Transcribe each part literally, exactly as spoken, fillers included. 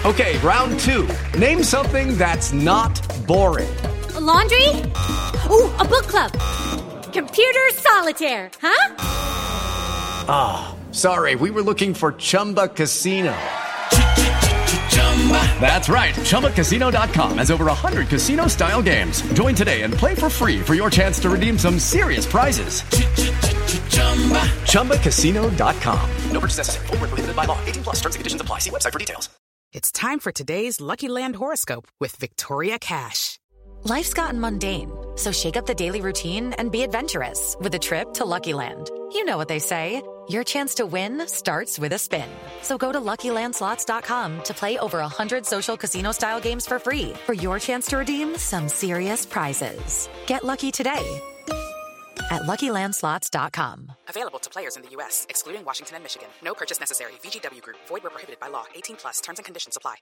Okay, round two. Name something that's not boring. A laundry? Ooh, a book club. Computer solitaire, huh? Ah, oh, sorry, we were looking for Chumba Casino. That's right, Chumba Casino dot com has over one hundred casino-style games. Join today and play for free for your chance to redeem some serious prizes. Chumba Casino dot com. No purchase necessary. Void where prohibited by law. eighteen plus. Terms and conditions apply. See website for details. It's time for today's Lucky Land horoscope with Victoria Cash. Life's gotten mundane, so shake up the daily routine and be adventurous with a trip to Lucky Land. You know what they say. Your chance to win starts with a spin. So go to Lucky Land Slots dot com to play over one hundred social casino-style games for free for your chance to redeem some serious prizes. Get lucky today at Lucky Land Slots dot com. Available to players in the U S, excluding Washington and Michigan. No purchase necessary. V G W Group. Void where prohibited by law. eighteen plus. Terms and conditions apply.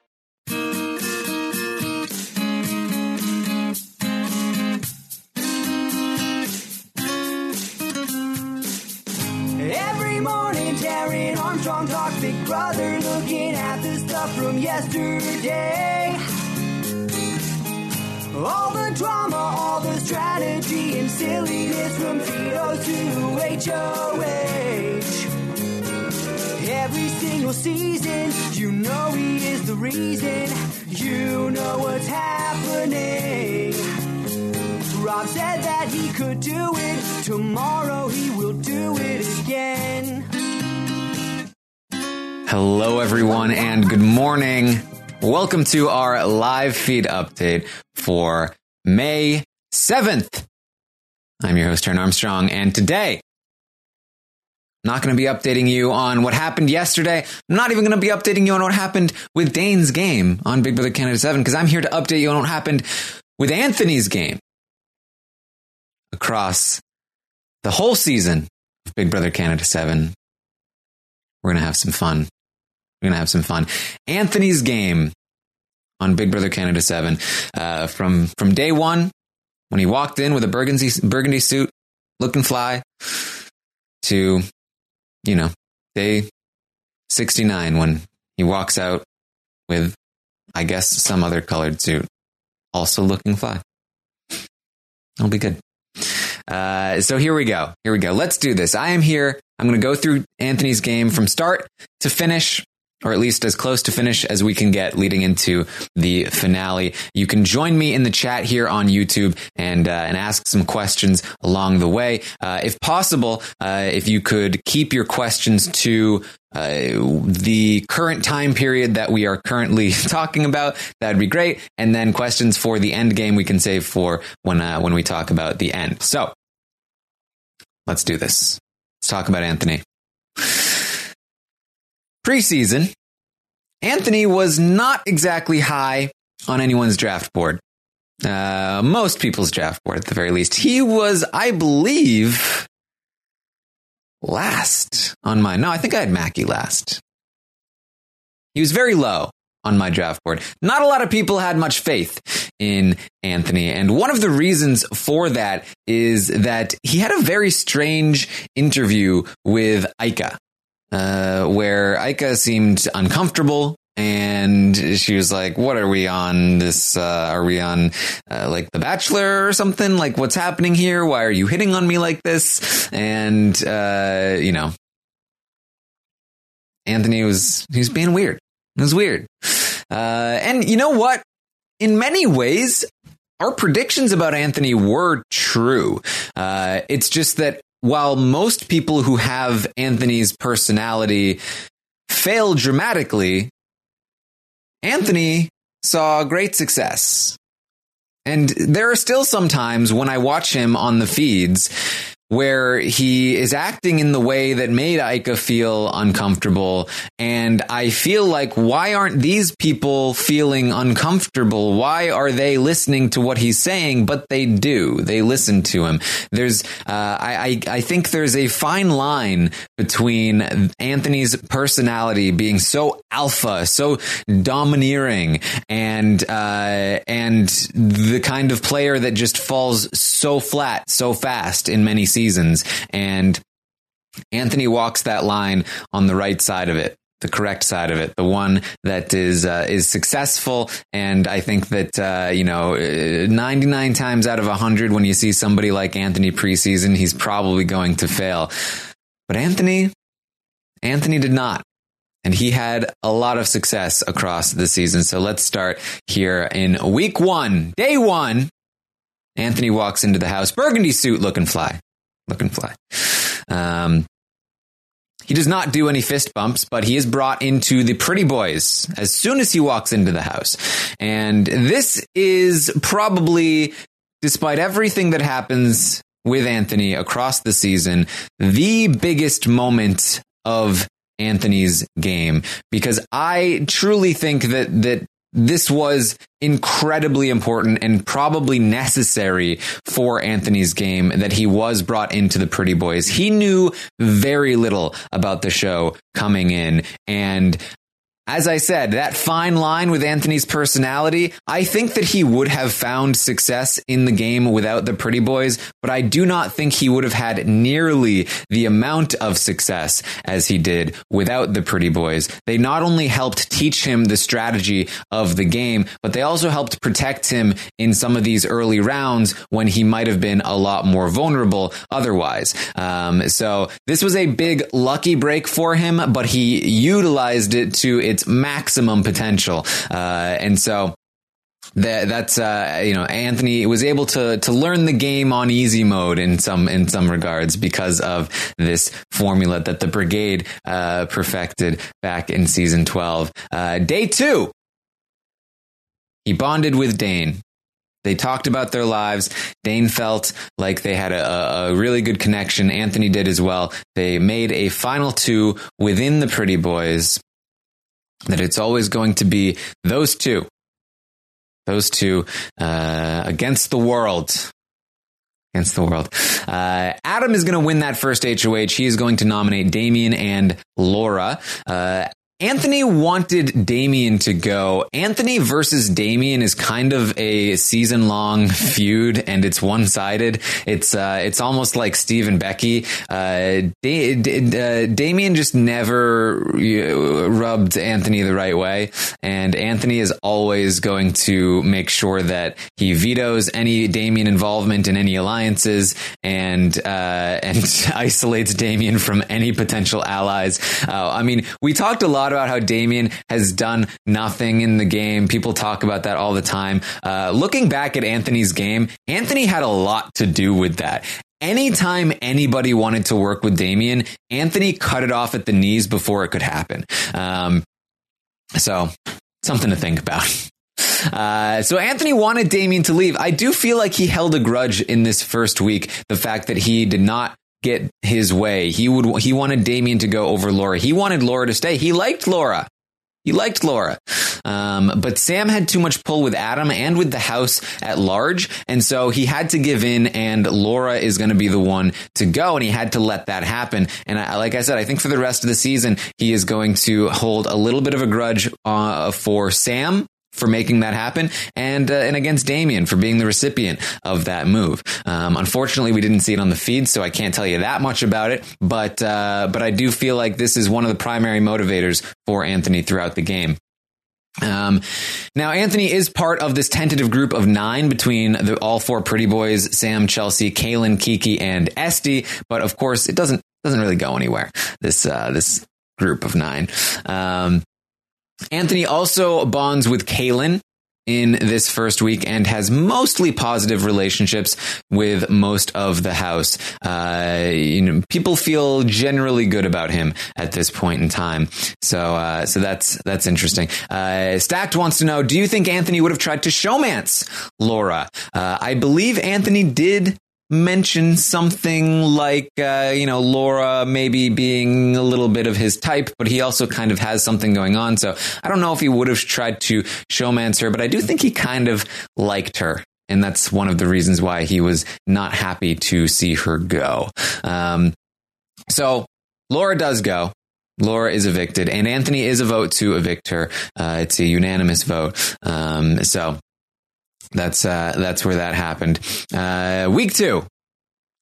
Every morning, Taryn Armstrong talks Big Brother, looking at the stuff from yesterday. All the drama, all the strategy and silliness from Tito to H O H. Every single season, you know he is the reason. You know what's happening. Rob said that he could do it. Tomorrow he will do it again. Hello, everyone, and good morning. Welcome to our live feed update for May seventh. I'm your host, Taryn Armstrong, and today, I'm not going to be updating you on what happened yesterday. I'm not even going to be updating you on what happened with Dane's game on Big Brother Canada seven, because I'm here to update you on what happened with Anthony's game across the whole season of Big Brother Canada seven. We're going to have some fun. We're going to have some fun. Anthony's game on Big Brother Canada seven, uh, from, from day one, when he walked in with a burgundy, burgundy suit, looking fly, to, you know, day sixty-nine, when he walks out with, I guess, some other colored suit, also looking fly. It'll be good. Uh, so here we go. Here we go. Let's do this. I am here. I'm going to go through Anthony's game from start to finish, or at least as close to finish as we can get leading into the finale. You can join me in the chat here on YouTube and uh, and ask some questions along the way. Uh, if possible, uh, if you could keep your questions to uh, the current time period that we are currently talking about, that'd be great. And then questions for the end game we can save for when uh, when we talk about the end. So let's do this. Let's talk about Anthony. Preseason, Anthony was not exactly high on anyone's draft board. Uh, most people's draft board, at the very least. He was, I believe, last on mine. No, I think I had Mackie last. He was very low on my draft board. Not a lot of people had much faith in Anthony. And one of the reasons for that is that he had a very strange interview with Ika. Uh, where Ika seemed uncomfortable, and she was like, what are we on this? Uh, are we on uh, like The Bachelor or something? Like, what's happening here? Why are you hitting on me like this? And, uh, you know, Anthony was, he was being weird. It was weird. Uh, and you know what? In many ways, our predictions about Anthony were true. Uh, it's just that while most people who have Anthony's personality fail dramatically, Anthony saw great success. And there are still some times when I watch him on the feeds where he is acting in the way that made Ika feel uncomfortable. And I feel like, why aren't these people feeling uncomfortable? Why are they listening to what he's saying? But they do. They listen to him. There's, uh, I, I, I think there's a fine line between Anthony's personality being so alpha, so domineering, and, uh, and the kind of player that just falls so flat, so fast in many seasons. Seasons, and Anthony walks that line on the right side of it the correct side of it, the one that is uh, is successful. And I think that, uh, you know, ninety-nine times out of one hundred, when you see somebody like Anthony preseason, he's probably going to fail. But Anthony, Anthony did not. And he had a lot of success across the season. So let's start here in week one, day one. Anthony walks into the house, burgundy suit, looking fly, looking fly. Um, he does not do any fist bumps, but he is brought into the Pretty Boys as soon as he walks into the house. And this is probably, despite everything that happens with Anthony across the season, the biggest moment of Anthony's game, because I truly think that that this was incredibly important and probably necessary for Anthony's game, that he was brought into the Pretty Boys. He knew very little about the show coming in, and as I said, that fine line with Anthony's personality, I think that he would have found success in the game without the Pretty Boys, but I do not think he would have had nearly the amount of success as he did without the Pretty Boys. They not only helped teach him the strategy of the game, but they also helped protect him in some of these early rounds when he might have been a lot more vulnerable otherwise. Um, so this was a big lucky break for him, but he utilized it to its maximum potential. Uh, and so that, that's, uh, you know, Anthony was able to, to learn the game on easy mode in some, in some regards because of this formula that the Brigade, uh, perfected back in season twelve. Uh, day two, he bonded with Dane. They talked about their lives. Dane felt like they had a, a really good connection. Anthony did as well. They made a final two within the Pretty Boys, that it's always going to be those two, those two uh, against the world. Against the world. Uh, Adam is going to win that first H O H. He is going to nominate Damien and Laura. Uh, Anthony wanted Damien to go. Anthony versus Damien is kind of a season-long feud, and it's one-sided. It's uh, it's almost like Steve and Becky. Uh, da- da- uh, Damien just never uh, rubbed Anthony the right way, and Anthony is always going to make sure that he vetoes any Damien involvement in any alliances, and uh, and isolates Damien from any potential allies. Uh, I mean, we talked a lot about how Damien has done nothing in the game. People talk about that all the time. Uh, looking back at Anthony's game, Anthony had a lot to do with that. Anytime anybody wanted to work with Damien, Anthony cut it off at the knees before it could happen. Um, so something to think about. Uh, so Anthony wanted Damien to leave. I do feel like he held a grudge in this first week. The fact that he did not get his way. He would, he wanted Damien to go over Laura. He wanted Laura to stay. He liked Laura. He liked Laura. Um, but Sam had too much pull with Adam and with the house at large. And so he had to give in, and Laura is going to be the one to go. And he had to let that happen. And I, like I said, I think for the rest of the season, he is going to hold a little bit of a grudge uh, for Sam for making that happen, and uh, and against Damien for being the recipient of that move. Um, unfortunately, we didn't see it on the feed, so I can't tell you that much about it. But uh, but I do feel like this is one of the primary motivators for Anthony throughout the game. Um, now, Anthony is part of this tentative group of nine between the all four Pretty Boys: Sam, Chelsea, Kaylin, Kiki, and Esty. But of course, it doesn't doesn't really go anywhere. This uh, this group of nine. Um, Anthony also bonds with Kaylin in this first week and has mostly positive relationships with most of the house. Uh, you know, people feel generally good about him at this point in time. So, uh, so that's, that's interesting. Uh, Stacked wants to know, do you think Anthony would have tried to showmance Laura? Uh, I believe Anthony did mention something like, uh, you know, Laura maybe being a little bit of his type, but he also kind of has something going on. So I don't know if he would have tried to showmance her, but I do think he kind of liked her. And that's one of the reasons why he was not happy to see her go. Um, so Laura does go. Laura is evicted, and Anthony is a vote to evict her. Uh, it's a unanimous vote. Um, so That's uh, that's where that happened. Uh, week two,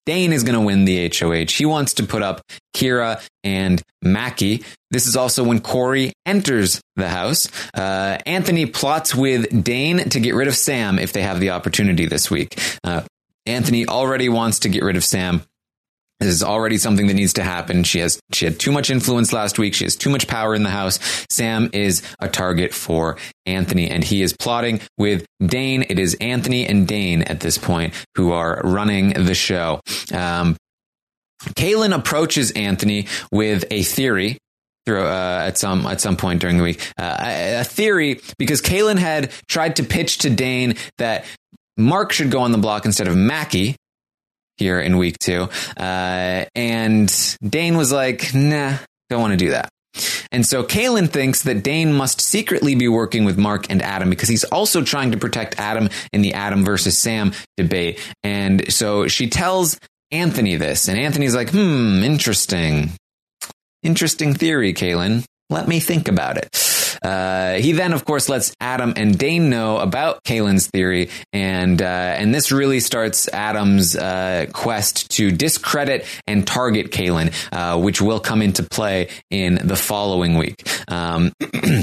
Dane is going to win the H O H. He wants to put up Kira and Mackie. This is also when Corey enters the house. Uh, Anthony plots with Dane to get rid of Sam if they have the opportunity this week. Uh, Anthony already wants to get rid of Sam. This is already something that needs to happen. She has she had too much influence last week. She has too much power in the house. Sam is a target for Anthony, and he is plotting with Dane. It is Anthony and Dane at this point who are running the show. Um, Kaylin approaches Anthony with a theory. Through, uh, at some at some point during the week, uh, a, a theory because Kaylin had tried to pitch to Dane that Mark should go on the block instead of Mackie here in week two, uh, and Dane was like, "Nah, don't want to do that." And so Kaylin thinks that Dane must secretly be working with Mark and Adam because he's also trying to protect Adam in the Adam versus Sam debate. And so she tells Anthony this, and Anthony's like, "Hmm, interesting." Interesting theory, Kaylin. Let me think about it. Uh, he then, of course, lets Adam and Dane know about Kaylin's theory, and uh, and this really starts Adam's uh, quest to discredit and target Kaylin, uh, which will come into play in the following week. Um,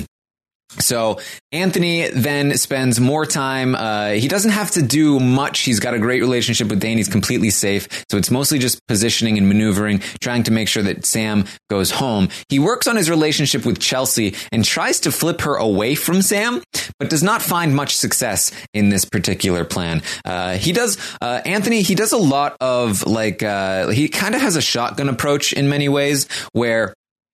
So Anthony then spends more time. Uh, he doesn't have to do much. He's got a great relationship with Dane. He's completely safe. So it's mostly just positioning and maneuvering, trying to make sure that Sam goes home. He works on his relationship with Chelsea and tries to flip her away from Sam, but does not find much success in this particular plan. Uh, he does, uh, Anthony, he does a lot of like, uh, he kind of has a shotgun approach in many ways where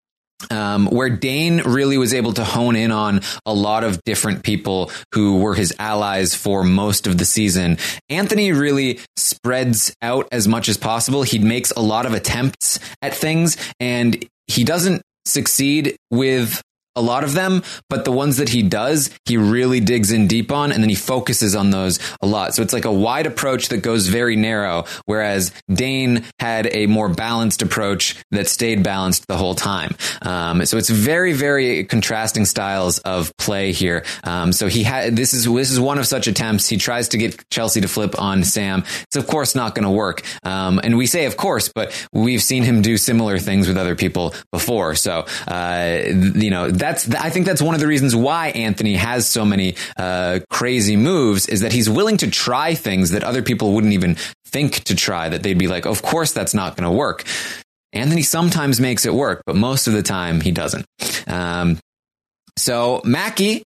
Um, where Dane really was able to hone in on a lot of different people who were his allies for most of the season. Anthony really spreads out as much as possible. He makes a lot of attempts at things, and he doesn't succeed with a lot of them, but the ones that he does, he really digs in deep on, and then he focuses on those a lot. So it's like a wide approach that goes very narrow, whereas Dane had a more balanced approach that stayed balanced the whole time. Um, so it's very, very contrasting styles of play here. Um, so he had this is this is one of such attempts. He tries to get Chelsea to flip on Sam. It's of course not going to work. Um, and we say of course, but we've seen him do similar things with other people before. So uh, you know. That's, I think that's one of the reasons why Anthony has so many uh, crazy moves is that he's willing to try things that other people wouldn't even think to try, that they'd be like, of course, that's not going to work. Anthony sometimes makes it work, but most of the time he doesn't. Um, so Mackie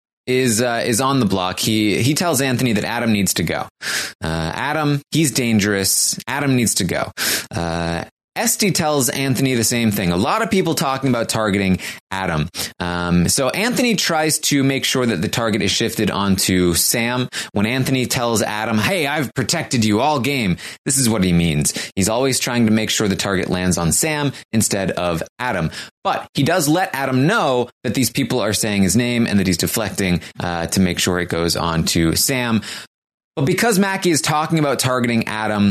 is uh, is on the block. He he tells Anthony that Adam needs to go. Uh, Adam, he's dangerous. Adam needs to go. Uh, Esty tells Anthony the same thing. A lot of people talking about targeting Adam. Um, so Anthony tries to make sure that the target is shifted onto Sam. When Anthony tells Adam, hey, I've protected you all game, this is what he means. He's always trying to make sure the target lands on Sam instead of Adam. But he does let Adam know that these people are saying his name and that he's deflecting uh, to make sure it goes on to Sam. But because Mackie is talking about targeting Adam,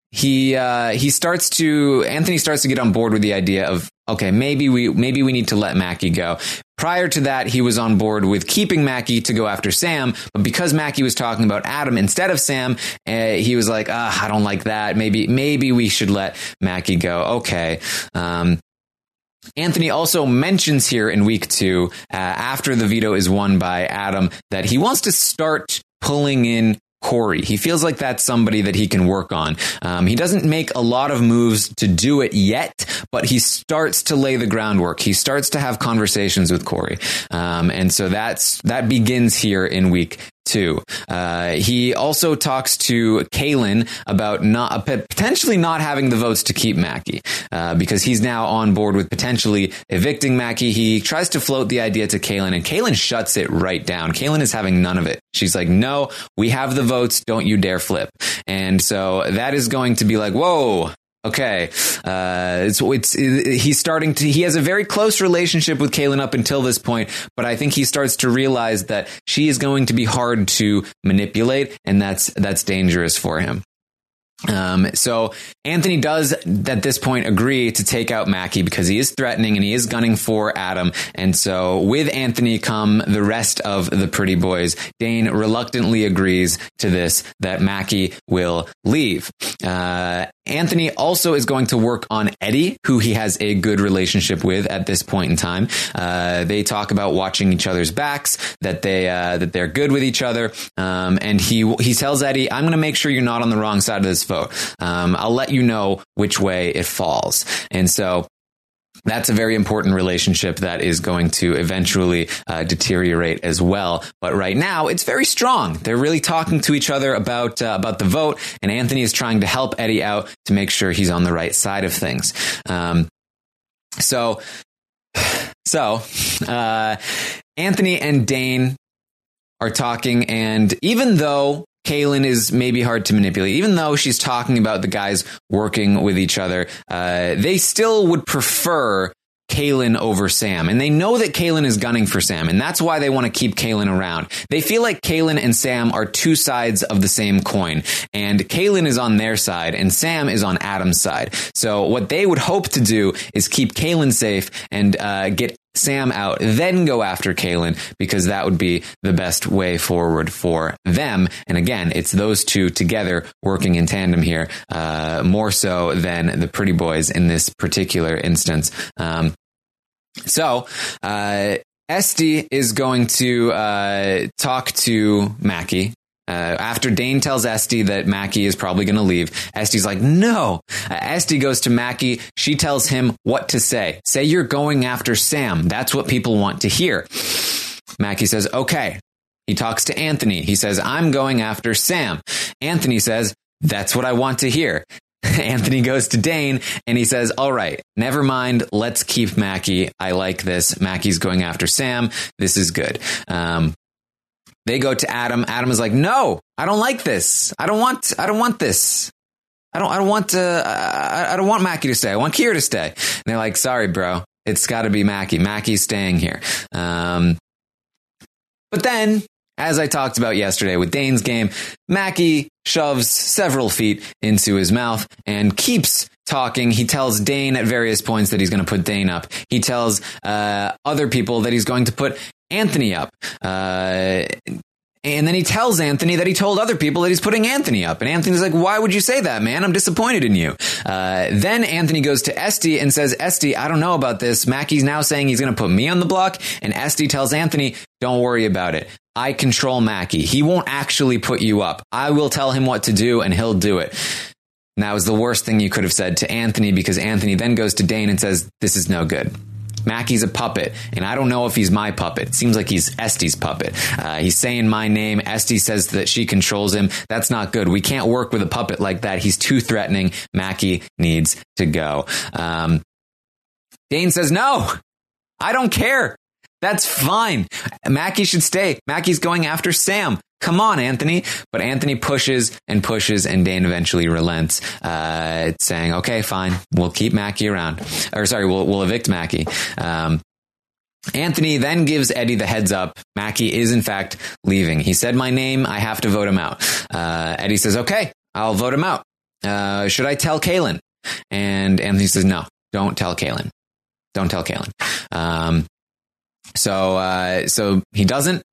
He uh, he starts to Anthony starts to get on board with the idea of, OK, maybe we maybe we need to let Mackie go. Prior to that, he was on board with keeping Mackie to go after Sam. But because Mackie was talking about Adam instead of Sam, uh, he was like, ah, I don't like that. Maybe maybe we should let Mackie go. OK. Um, Anthony also mentions here in week two, uh, after the veto is won by Adam, that he wants to start pulling in Corey. He feels like that's somebody that he can work on. Um, he doesn't make a lot of moves to do it yet, but he starts to lay the groundwork. He starts to have conversations with Corey. Um, and so that's, that begins here in week two. Uh, he also talks to Kaylin about not potentially not having the votes to keep Mackie, uh, because he's now on board with potentially evicting Mackie. He tries to float the idea to Kaylin, and Kaylin shuts it right down. Kaylin is having none of it. She's like, no, we have the votes. Don't you dare flip. And so that is going to be like, whoa. Okay, uh, it's, it's, it, he's starting to, he has a very close relationship with Kaylin up until this point, but I think he starts to realize that she is going to be hard to manipulate, and that's, that's dangerous for him. Um, so Anthony does at this point agree to take out Mackie because he is threatening and he is gunning for Adam. And so with Anthony come the rest of the pretty boys. Dane reluctantly agrees to this, that Mackie will leave. Uh, Anthony also is going to work on Eddie, who he has a good relationship with at this point in time. Uh, they talk about watching each other's backs, that they uh, that they're good with each other, um, and he he tells Eddie, "I'm going to make sure you're not on the wrong side of this vote. Um, I'll let you know which way it falls." And so that's a very important relationship that is going to eventually uh, deteriorate as well. But right now, it's very strong. They're really talking to each other about uh, about the vote, and Anthony is trying to help Eddie out to make sure he's on the right side of things. Um, so, so uh, Anthony and Dane are talking, and even though Kaylin is maybe hard to manipulate, even though she's talking about the guys working with each other, uh, they still would prefer Kaylin over Sam. And they know that Kaylin is gunning for Sam, and that's why they want to keep Kaylin around. They feel like Kaylin and Sam are two sides of the same coin, and Kaylin is on their side and Sam is on Adam's side. So what they would hope to do is keep Kaylin safe and uh, get Sam out, then go after Kaylin, because that would be the best way forward for them. And again, it's those two together working in tandem here, uh, more so than the Pretty Boys in this particular instance. Um, so, uh, Esty is going to uh, talk to Mackie. Uh, after Dane tells Esty that Mackie is probably going to leave, Esty's like, no. Uh, Esty goes to Mackie. She tells him what to say. Say you're going after Sam. That's what people want to hear. Mackie says, okay. He talks to Anthony. He says, I'm going after Sam. Anthony says, that's what I want to hear. Anthony goes to Dane and he says, all right, never mind. Let's keep Mackie. I like this. Mackie's going after Sam. This is good. Um, They go to Adam. Adam is like, no, I don't like this. I don't want, I don't want this. I don't, I don't want to, I, I don't want Mackie to stay. I want Kira to stay. And they're like, sorry, bro. It's got to be Mackie. Mackie's staying here. Um, but then, as I talked about yesterday with Dane's game, Mackie shoves several feet into his mouth and keeps talking. He tells Dane at various points that he's going to put Dane up. He tells uh, other people that he's going to put Anthony up. Uh, and then he tells Anthony that he told other people that he's putting Anthony up. And Anthony's like, why would you say that, man? I'm disappointed in you. Uh, then Anthony goes to Esty and says, Esty, I don't know about this. Mackie's now saying he's going to put me on the block. And Esty tells Anthony, don't worry about it. I control Mackie. He won't actually put you up. I will tell him what to do and he'll do it. And that was the worst thing you could have said to Anthony, because Anthony then goes to Dane and says, this is no good. Mackie's a puppet, and I don't know if he's my puppet. It seems like he's Esty's puppet. Uh, he's saying my name. Esty says that she controls him. That's not good. We can't work with a puppet like that. He's too threatening. Mackie needs to go. Um, Dane says, no, I don't care. That's fine. Mackie should stay. Mackie's going after Sam. Come on, Anthony. But Anthony pushes and pushes, and Dane eventually relents, uh, saying, okay, fine. We'll keep Mackie around. Or sorry, we'll, we'll evict Mackie. Um, Anthony then gives Eddie the heads up. Mackie is, in fact, leaving. He said my name. I have to vote him out. Uh, Eddie says, okay, I'll vote him out. Uh, should I tell Kaylin? And Anthony says, no, don't tell Kaylin. Don't tell Kaylin. Um, so, uh, so he doesn't.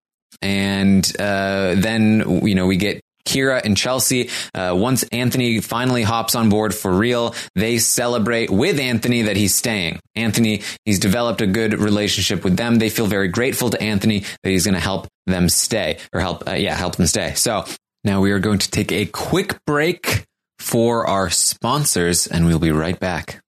And uh, then, you know, we get Kira and Chelsea. Uh, once Anthony finally hops on board for real, they celebrate with Anthony that he's staying. Anthony, he's developed a good relationship with them. They feel very grateful to Anthony that he's going to help them stay or help. Uh, yeah, help them stay. So now we are going to take a quick break for our sponsors, and we'll be right back.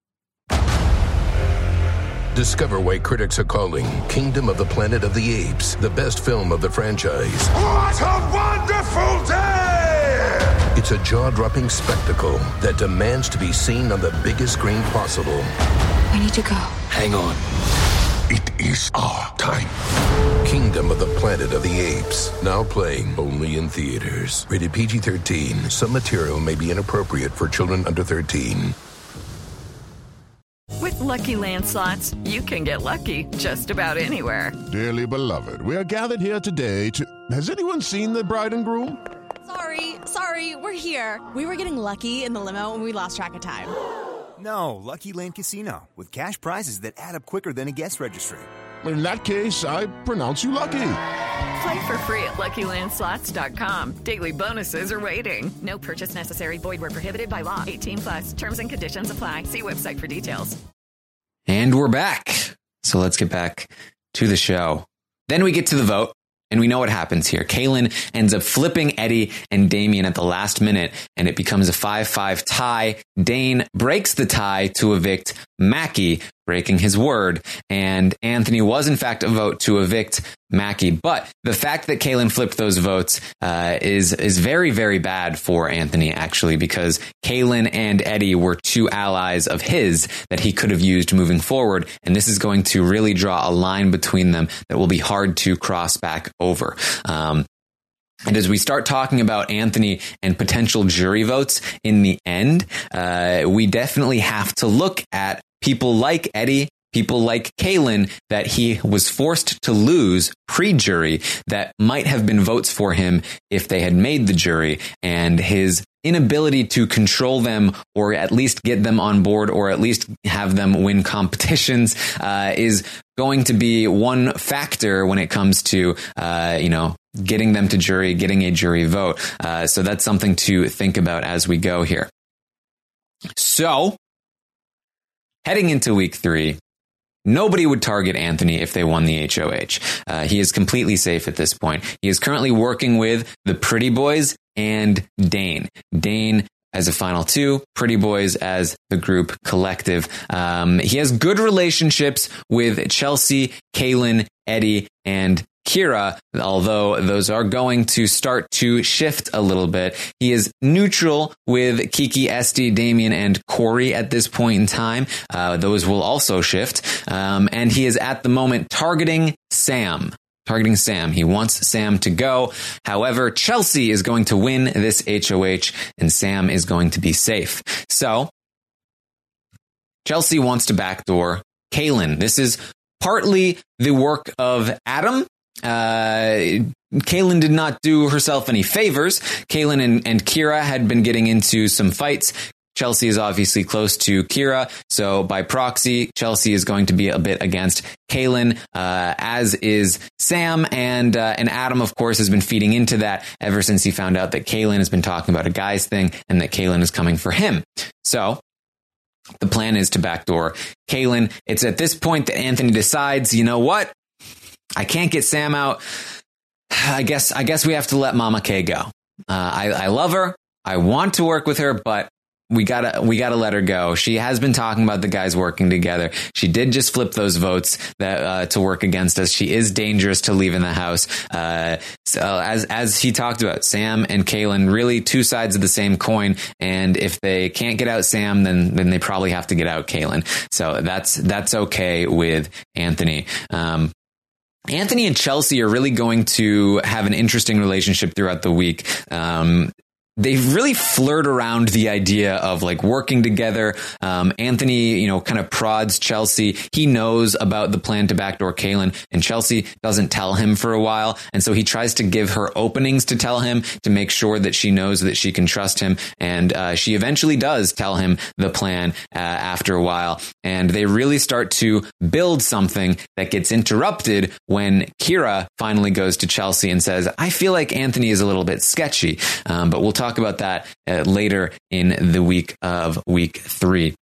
Discover why critics are calling Kingdom of the Planet of the Apes the best film of the franchise. What a wonderful day! It's a jaw-dropping spectacle that demands to be seen on the biggest screen possible. We need to go. Hang on. It is our time. Kingdom of the Planet of the Apes. Now playing only in theaters. Rated P G thirteen. Some material may be inappropriate for children under thirteen. With Lucky Land Slots, you can get lucky just about anywhere. Dearly beloved, we are gathered here today to... Has anyone seen the bride and groom? Sorry, sorry, we're here. We were getting lucky in the limo and we lost track of time. No, Lucky Land Casino, with cash prizes that add up quicker than a guest registry. In that case, I pronounce you lucky. Play for free at Lucky Land Slots dot com. Daily bonuses are waiting. No purchase necessary. Void where prohibited by law. eighteen plus. Terms and conditions apply. See website for details. And we're back. So let's get back to the show. Then we get to the vote. And we know what happens here. Caelynn ends up flipping Eddie and Damian at the last minute, and it becomes a five five tie. Dane breaks the tie to evict Mackie, breaking his word. And Anthony was, in fact, a vote to evict Mackie. But the fact that Caelynn flipped those votes uh, is is very, very bad for Anthony, actually, because Caelynn and Eddie were two allies of his that he could have used moving forward. And this is going to really draw a line between them that will be hard to cross back over. Um, And as we start talking about Anthony and potential jury votes in the end, uh, we definitely have to look at people like Eddie, people like Caelynn that he was forced to lose pre-jury that might have been votes for him if they had made the jury, and his inability to control them or at least get them on board or at least have them win competitions uh, is going to be one factor when it comes to, uh, you know, getting them to jury, getting a jury vote. Uh, so that's something to think about as we go here. So heading into week three, nobody would target Anthony if they won the H O H. Uh, he is completely safe at this point. He is currently working with the Pretty Boys and Dane. Dane as a final two, Pretty Boys as the group collective. Um, he has good relationships with Chelsea, Caelynn, Eddie, and Kira, although those are going to start to shift a little bit. He is neutral with Kiki, Esty, Damian, and Corey at this point in time. Uh, those will also shift. Um, and he is at the moment targeting Sam. Targeting Sam. He wants Sam to go. However, Chelsea is going to win this H O H and Sam is going to be safe. So, Chelsea wants to backdoor Caelynn. This is partly the work of Adam. Uh, Caelynn did not do herself any favors. Caelynn and, and Kira had been getting into some fights. Chelsea is obviously close to Kira, so by proxy, Chelsea is going to be a bit against Caelynn, uh, as is Sam, and uh, and Adam, of course, has been feeding into that ever since he found out that Caelynn has been talking about a guy's thing and that Caelynn is coming for him. So the plan is to backdoor Caelynn. It's at this point that Anthony decides, you know what? I can't get Sam out. I guess I guess we have to let Mama K go. Uh, I, I love her. I want to work with her, but we gotta we gotta let her go. She has been talking about the guys working together. She did just flip those votes that uh, to work against us. She is dangerous to leave in the house. Uh, so as as he talked about, Sam and Caelynn, really two sides of the same coin. And if they can't get out Sam, then then they probably have to get out Caelynn. So that's that's okay with Anthony. Um, Anthony and Chelsea are really going to have an interesting relationship throughout the week. Um, They've really flirt around the idea of like working together. Um, Anthony, you know, kind of prods Chelsea. He knows about the plan to backdoor Caelynn, and Chelsea doesn't tell him for a while. And so he tries to give her openings to tell him to make sure that she knows that she can trust him. And uh, she eventually does tell him the plan uh, after a while. And they really start to build something that gets interrupted when Kira finally goes to Chelsea and says, I feel like Anthony is a little bit sketchy. Um, but we'll talk talk about that uh, later in the week of week three.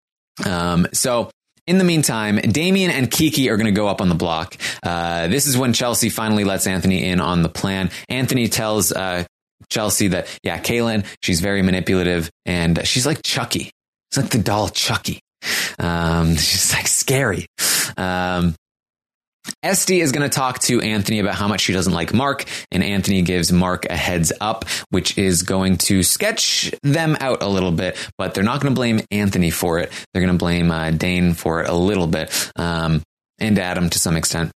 Um, so in the meantime, Damian and Kiki are going to go up on the block. Uh, this is when Chelsea finally lets Anthony in on the plan. Anthony tells uh, Chelsea that, yeah, Caelynn, she's very manipulative and she's like Chucky. It's like the doll Chucky. Um, she's like scary. Um, Esty is going to talk to Anthony about how much she doesn't like Mark, and Anthony gives Mark a heads up, which is going to sketch them out a little bit, but they're not going to blame Anthony for it. They're going to blame uh, Dane for it a little bit, um, and Adam to some extent.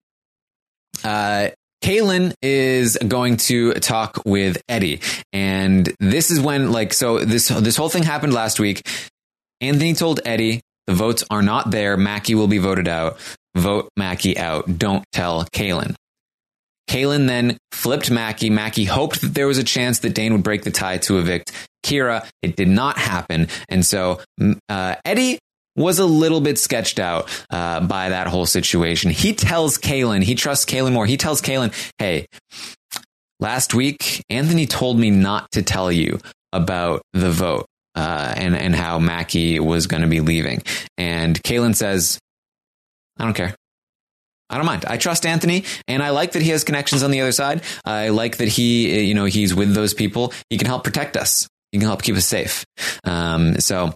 Uh, Caelynn is going to talk with Eddie, and this is when, like, so this this whole thing happened last week. Anthony told Eddie, the votes are not there. Mackie will be voted out. Vote Mackie out. Don't tell Caelynn. Caelynn then flipped Mackie. Mackie hoped that there was a chance that Dane would break the tie to evict Kira. It did not happen. And so uh, Eddie was a little bit sketched out uh, by that whole situation. He tells Caelynn, he trusts Caelynn more. He tells Caelynn, hey, last week, Anthony told me not to tell you about the vote uh, and, and how Mackie was going to be leaving. And Caelynn says, I don't care. I don't mind. I trust Anthony, and I like that he has connections on the other side. I like that he, you know, he's with those people. He can help protect us. He can help keep us safe. Um, so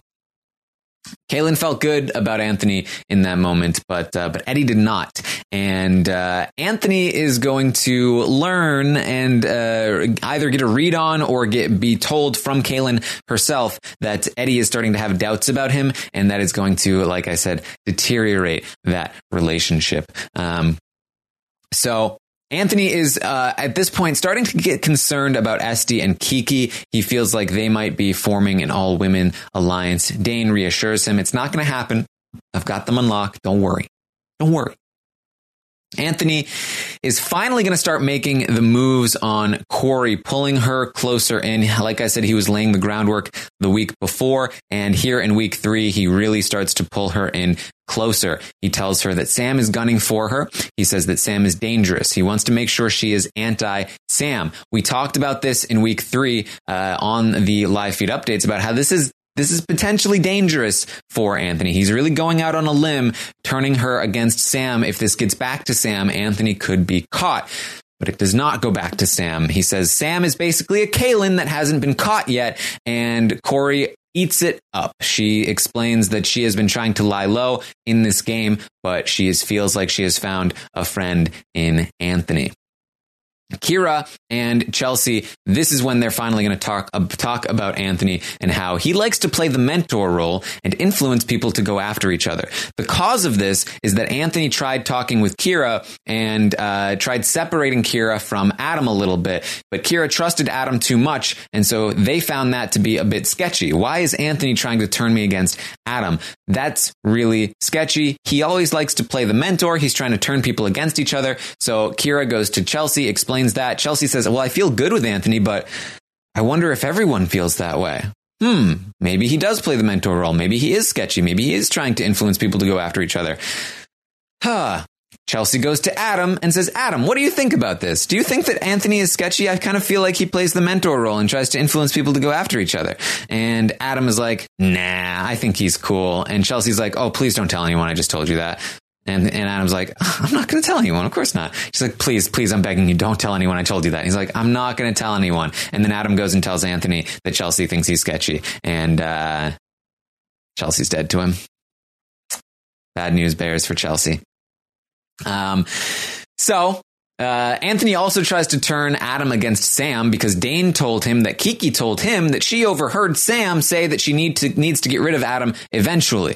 Caelynn felt good about Anthony in that moment, but uh, but Eddie did not. And uh, Anthony is going to learn and uh, either get a read on or get be told from Caelynn herself that Eddie is starting to have doubts about him, and that is going to, like I said, deteriorate that relationship. Um, so Anthony is, uh, at this point, starting to get concerned about Esty and Kiki. He feels like they might be forming an all-women alliance. Dane reassures him, it's not going to happen. I've got them unlocked. Don't worry. Don't worry. Anthony is finally going to start making the moves on Corey, pulling her closer in. Like I said, he was laying the groundwork the week before, and here in week three, he really starts to pull her in closer. He tells her that Sam is gunning for her. He says that Sam is dangerous. He wants to make sure she is anti-Sam. We talked about this in week three uh, on the live feed updates about how this is This is potentially dangerous for Anthony. He's really going out on a limb, turning her against Sam. If this gets back to Sam, Anthony could be caught. But it does not go back to Sam. He says Sam is basically a Caelynn that hasn't been caught yet, and Corey eats it up. She explains that she has been trying to lie low in this game, but she is, feels like she has found a friend in Anthony. Kira and Chelsea, this is when they're finally going to talk uh, talk about Anthony and how he likes to play the mentor role and influence people to go after each other. The cause of this is that Anthony tried talking with Kira and uh, tried separating Kira from Adam a little bit, but Kira trusted Adam too much, and so they found that to be a bit sketchy. Why is Anthony trying to turn me against Adam? That's really sketchy. He always likes to play the mentor. He's trying to turn people against each other. So Kira goes to Chelsea, explains that. Chelsea says, well, I feel good with Anthony, but I wonder if everyone feels that way. Hmm, maybe he does play the mentor role. Maybe he is sketchy. Maybe he is trying to influence people to go after each other. Huh. Chelsea goes to Adam and says, Adam, what do you think about this? Do you think that Anthony is sketchy? I kind of feel like he plays the mentor role and tries to influence people to go after each other. And Adam is like, nah, I think he's cool. And Chelsea's like, oh, please don't tell anyone. I just told you that. And, and Adam's like, I'm not going to tell anyone. Of course not. She's like, please, please, I'm begging you. Don't tell anyone I told you that. And he's like, I'm not going to tell anyone. And then Adam goes and tells Anthony that Chelsea thinks he's sketchy. And uh, Chelsea's dead to him. Bad news bears for Chelsea. Um, so uh, Anthony also tries to turn Adam against Sam because Dane told him that Kiki told him that she overheard Sam say that she need to, needs to get rid of Adam eventually.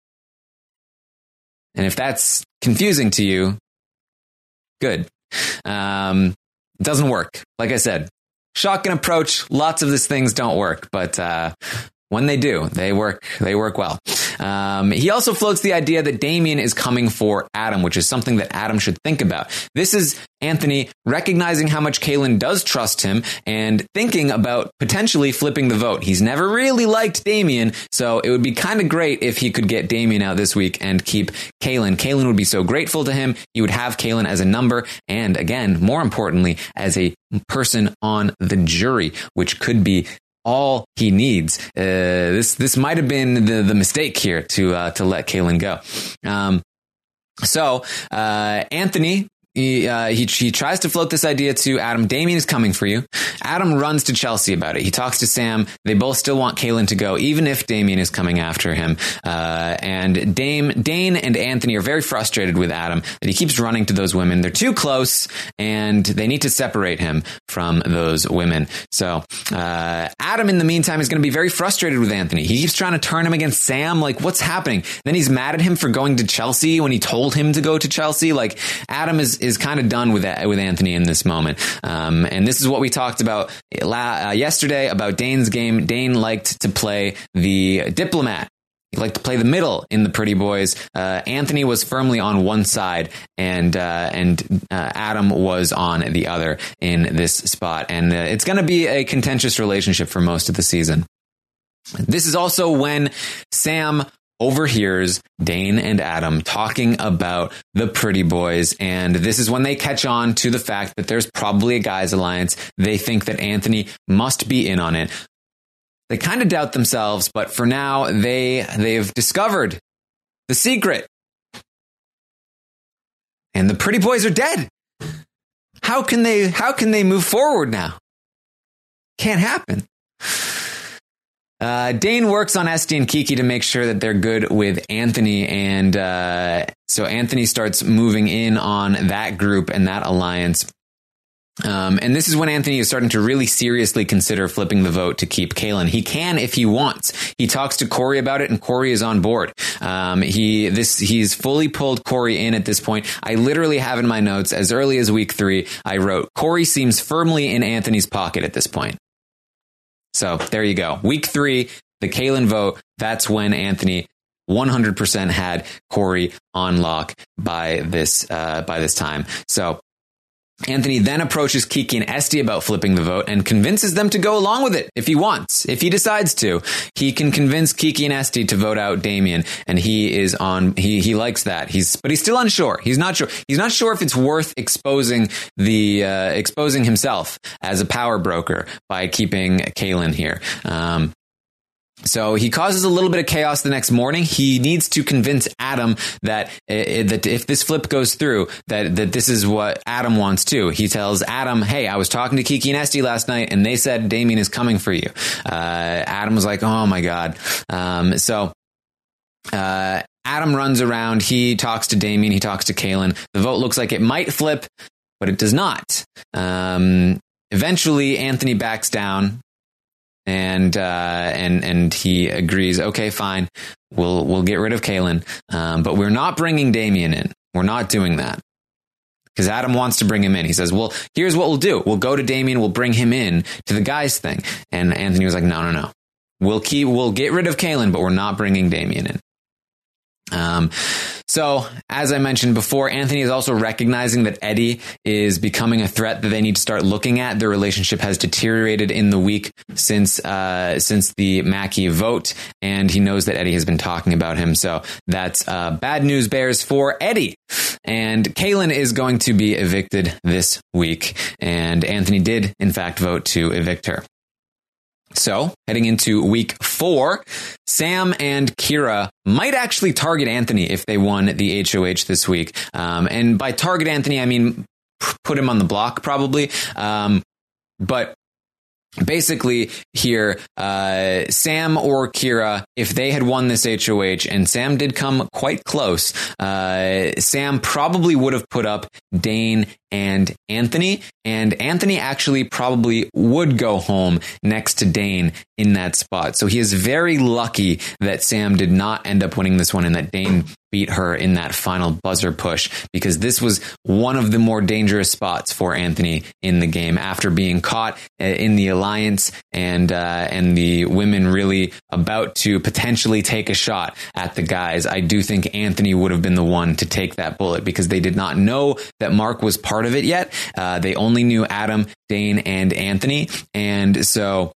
And if that's confusing to you, good. Um, it doesn't work. Like I said, shotgun approach. Lots of these things don't work, but uh, when they do, they work. They work well. Um, he also floats the idea that Damien is coming for Adam, which is something that Adam should think about. This is Anthony recognizing how much Caelynn does trust him and thinking about potentially flipping the vote. He's never really liked Damien, so it would be kind of great if he could get Damien out this week and keep Caelynn. Caelynn would be so grateful to him. He would have Caelynn as a number and, again, more importantly, as a person on the jury, which could be all he needs. Uh, this this might have been the, the mistake here to uh, to let Caelynn go. Um, so uh, Anthony. He, uh, he he tries to float this idea to Adam. Damien is coming for you. Adam runs to Chelsea about it. He talks to Sam. They both still want Caelynn to go, even if Damien is coming after him. Uh, and Dame, Dane and Anthony are very frustrated with Adam that he keeps running to those women. They're too close, and they need to separate him from those women. So uh, Adam, in the meantime, is going to be very frustrated with Anthony. He keeps trying to turn him against Sam. Like, what's happening? Then he's mad at him for going to Chelsea when he told him to go to Chelsea. Like, Adam is is kind of done with that, with Anthony in this moment. Um, and this is what we talked about uh, yesterday about Dane's game. Dane liked to play the diplomat. He liked to play the middle in the Pretty Boys. Uh, Anthony was firmly on one side, and uh, and uh, Adam was on the other in this spot. And uh, it's going to be a contentious relationship for most of the season. This is also when Sam overhears Dane and Adam talking about the Pretty Boys. And this is when they catch on to the fact that there's probably a guys alliance. They think that Anthony must be in on it. They kind of doubt themselves, but for now, they, they've discovered the secret. And the Pretty Boys are dead. How can they, how can they move forward now? Can't happen. Uh, Dane works on Esty and Kiki to make sure that they're good with Anthony. And uh, so Anthony starts moving in on that group and that alliance. Um, and this is when Anthony is starting to really seriously consider flipping the vote to keep Caelynn. He can if he wants. He talks to Corey about it, and Corey is on board. Um, he this he's fully pulled Corey in at this point. I literally have in my notes, as early as week three, I wrote, Corey seems firmly in Anthony's pocket at this point. So there you go. Week three, the Caelynn vote. That's when Anthony one hundred percent had Corey on lock by this uh, by this time. So Anthony then approaches Kiki and Esty about flipping the vote and convinces them to go along with it if he wants. If he decides to, he can convince Kiki and Esty to vote out Damian, and he is on. He he likes that. He's but he's still unsure. He's not sure. He's not sure if it's worth exposing the uh, exposing himself as a power broker by keeping Caelynn here. Um, So he causes a little bit of chaos the next morning. He needs to convince Adam that uh, that if this flip goes through, that that this is what Adam wants too. He tells Adam, "Hey, I was talking to Kiki and Esty last night, and they said Damian is coming for you." Uh, Adam was like, "Oh my god!" Um, so uh, Adam runs around. He talks to Damian. He talks to Caelynn. The vote looks like it might flip, but it does not. Um, eventually, Anthony backs down. And, uh, and, and he agrees, okay, fine, we'll, we'll get rid of Caelynn. Um, but we're not bringing Damian in. We're not doing that. Because Adam wants to bring him in. He says, well, here's what we'll do. We'll go to Damian. We'll bring him in to the guys thing. And Anthony was like, no, no, no. We'll keep, we'll get rid of Caelynn, but we're not bringing Damian in. Um, so as I mentioned before, Anthony is also recognizing that Eddie is becoming a threat that they need to start looking at. Their relationship has deteriorated in the week since, uh, since the Mackey vote, and he knows that Eddie has been talking about him. So that's, uh, bad news bears for Eddie. And Caelynn is going to be evicted this week, and Anthony did in fact vote to evict her. So, heading into week four, Sam and Kira might actually target Anthony if they won the H O H this week. Um, and by target Anthony, I mean put him on the block, probably. Um, but basically here, uh, Sam or Kira, if they had won this H O H, and Sam did come quite close, uh, Sam probably would have put up Dane and Anthony, and Anthony actually probably would go home next to Dane in that spot. So he is very lucky that Sam did not end up winning this one and that Dane beat her in that final buzzer push, because this was one of the more dangerous spots for Anthony in the game after being caught in the alliance and uh, and the women really about to potentially take a shot at the guys. I do think Anthony would have been the one to take that bullet, because they did not know that Mark was part of it yet. Uh, they only knew Adam, Dane, and Anthony. And so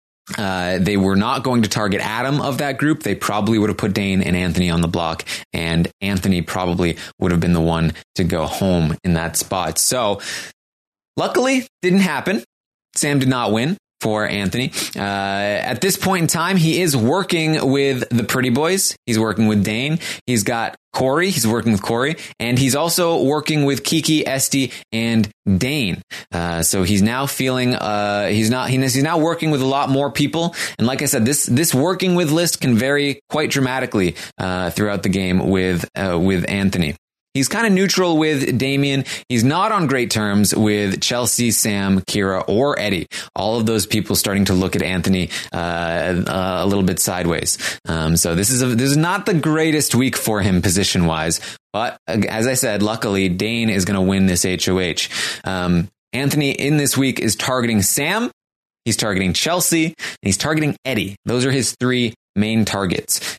uh, they were not going to target Adam of that group. They probably would have put Dane and Anthony on the block, and Anthony probably would have been the one to go home in that spot. So luckily, didn't happen. Sam did not win for Anthony. Uh, at this point in time, he is working with the Pretty Boys. He's working with Dane. He's got Corey. He's working with Corey. And he's also working with Kiki, Esty, and Dane. Uh, so he's now feeling, uh, he's not, he's now working with a lot more people. And like I said, this, this working with list can vary quite dramatically, uh, throughout the game with, uh, with Anthony. He's kind of neutral with Damian. He's not on great terms with Chelsea, Sam, Kira, or Eddie. All of those people starting to look at Anthony uh, uh, a little bit sideways. Um, so this is a, this is not the greatest week for him position wise. But as I said, luckily Dane is going to win this H O H. Um, Anthony in this week is targeting Sam. He's targeting Chelsea. And he's targeting Eddie. Those are his three main targets.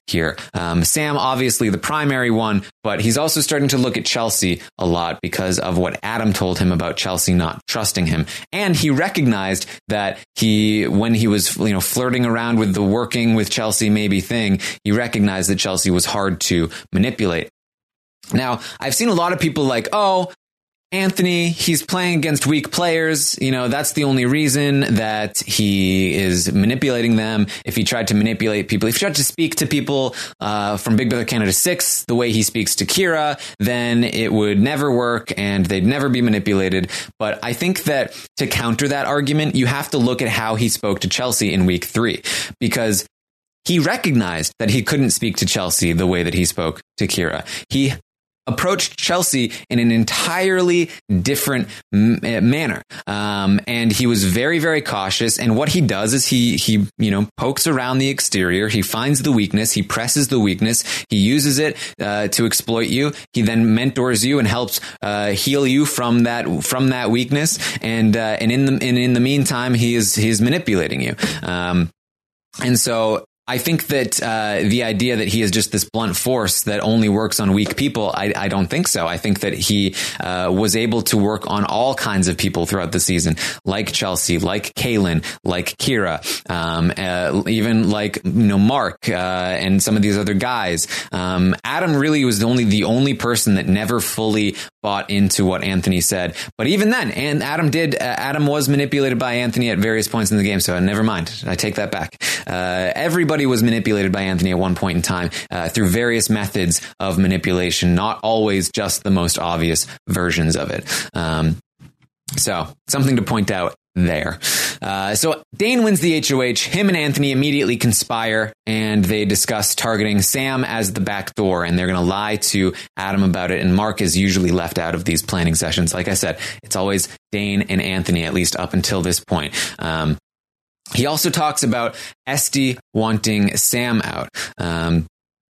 here. Um, Sam, obviously the primary one, but he's also starting to look at Chelsea a lot because of what Adam told him about Chelsea not trusting him. And he recognized that he, when he was, you know, flirting around with the working with Chelsea maybe thing, he recognized that Chelsea was hard to manipulate. Now, I've seen a lot of people like, oh, Anthony, he's playing against weak players. You know, that's the only reason that he is manipulating them. If he tried to manipulate people, if he tried to speak to people uh, from Big Brother Canada six, the way he speaks to Kira, then it would never work and they'd never be manipulated. But I think that to counter that argument, you have to look at how he spoke to Chelsea in week three, because he recognized that he couldn't speak to Chelsea the way that he spoke to Kira. He approached Chelsea in an entirely different m- manner. Um, and he was very, very cautious. And what he does is he, he, you know, pokes around the exterior. He finds the weakness. He presses the weakness. He uses it, uh, to exploit you. He then mentors you and helps, uh, heal you from that, from that weakness. And, uh, and in the, and in the meantime, he is, he is manipulating you. Um, and so, I think that uh, the idea that he is just this blunt force that only works on weak people, I, I don't think so. I think that he uh, was able to work on all kinds of people throughout the season, like Chelsea, like Kaylin, like Kira, um, uh, even like, you know, Mark uh, and some of these other guys. Um, Adam really was the only the only person that never fully bought into what Anthony said. But even then, and Adam did, uh, Adam was manipulated by Anthony at various points in the game. So never mind. I take that back. Uh, everybody was manipulated by Anthony at one point in time uh, through various methods of manipulation, not always just the most obvious versions of it. Um, so something to point out there. Uh, so Dane wins the H O H. Him and Anthony immediately conspire and they discuss targeting Sam as the back door, and they're going to lie to Adam about it. And Mark is usually left out of these planning sessions. Like I said, it's always Dane and Anthony, at least up until this point. Um, He also talks about Esty wanting Sam out. Um,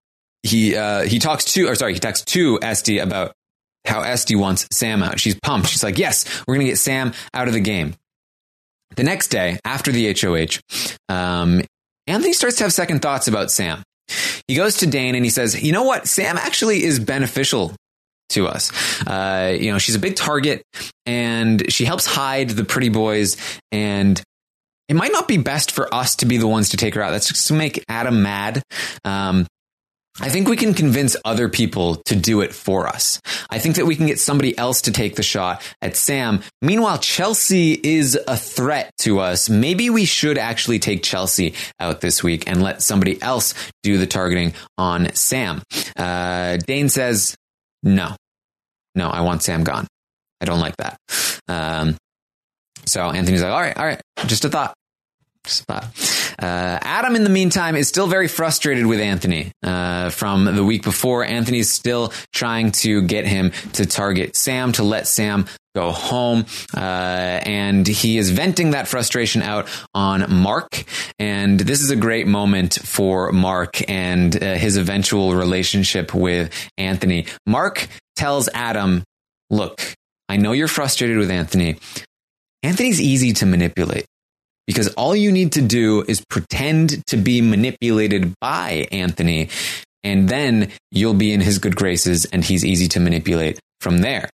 he uh, he talks to, or sorry, he talks to Esty about how Esty wants Sam out. She's pumped. She's like, yes, we're going to get Sam out of the game. The next day, after the H O H, um, Anthony starts to have second thoughts about Sam. He goes to Dane and he says, you know what? Sam actually is beneficial to us. Uh, you know, she's a big target and she helps hide the pretty boys, and it might not be best for us to be the ones to take her out. That's just to make Adam mad. Um, I think we can convince other people to do it for us. I think that we can get somebody else to take the shot at Sam. Meanwhile, Chelsea is a threat to us. Maybe we should actually take Chelsea out this week and let somebody else do the targeting on Sam. Uh, Dane says, no, no, I want Sam gone. I don't like that. Um, So Anthony's like, all right, all right, just a thought. Just a thought. Uh, Adam, in the meantime, is still very frustrated with Anthony uh, from the week before. Anthony's still trying to get him to target Sam, to let Sam go home. Uh, and he is venting that frustration out on Mark. And this is a great moment for Mark and uh, his eventual relationship with Anthony. Mark tells Adam, look, I know you're frustrated with Anthony. Anthony's easy to manipulate because all you need to do is pretend to be manipulated by Anthony, and then you'll be in his good graces and he's easy to manipulate from there.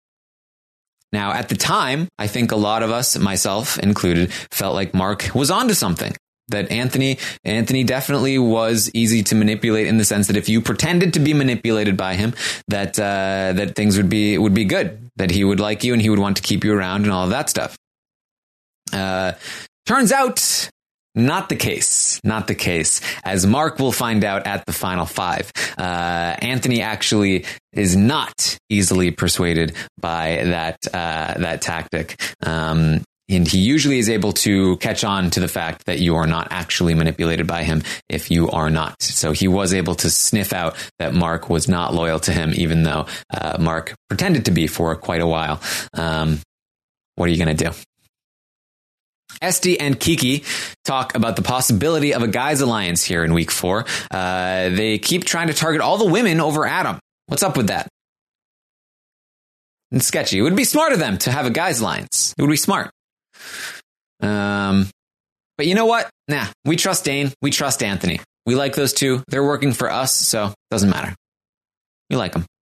Now, at the time, I think a lot of us, myself included, felt like Mark was onto something. That Anthony, Anthony definitely was easy to manipulate in the sense that if you pretended to be manipulated by him, that uh, that things would be would be good, that he would like you and he would want to keep you around and all of that stuff. Uh, turns out, not the case. Not the case. As Mark will find out at the final five, uh, Anthony actually is not easily persuaded by that uh, that tactic. Um, And he usually is able to catch on to the fact that you are not actually manipulated by him if you are not. So he was able to sniff out that Mark was not loyal to him, even though uh, Mark pretended to be for quite a while. Um, what are you going to do? Esty and Kiki talk about the possibility of a guys alliance here in week four. Uh, they keep trying to target all the women over Adam. What's up with that? It's sketchy. It would be smart of them to have a guys alliance. It would be smart. Um, but you know what? Nah, we trust Dane. We trust Anthony. We like those two. They're working for us, so it doesn't matter. We like them.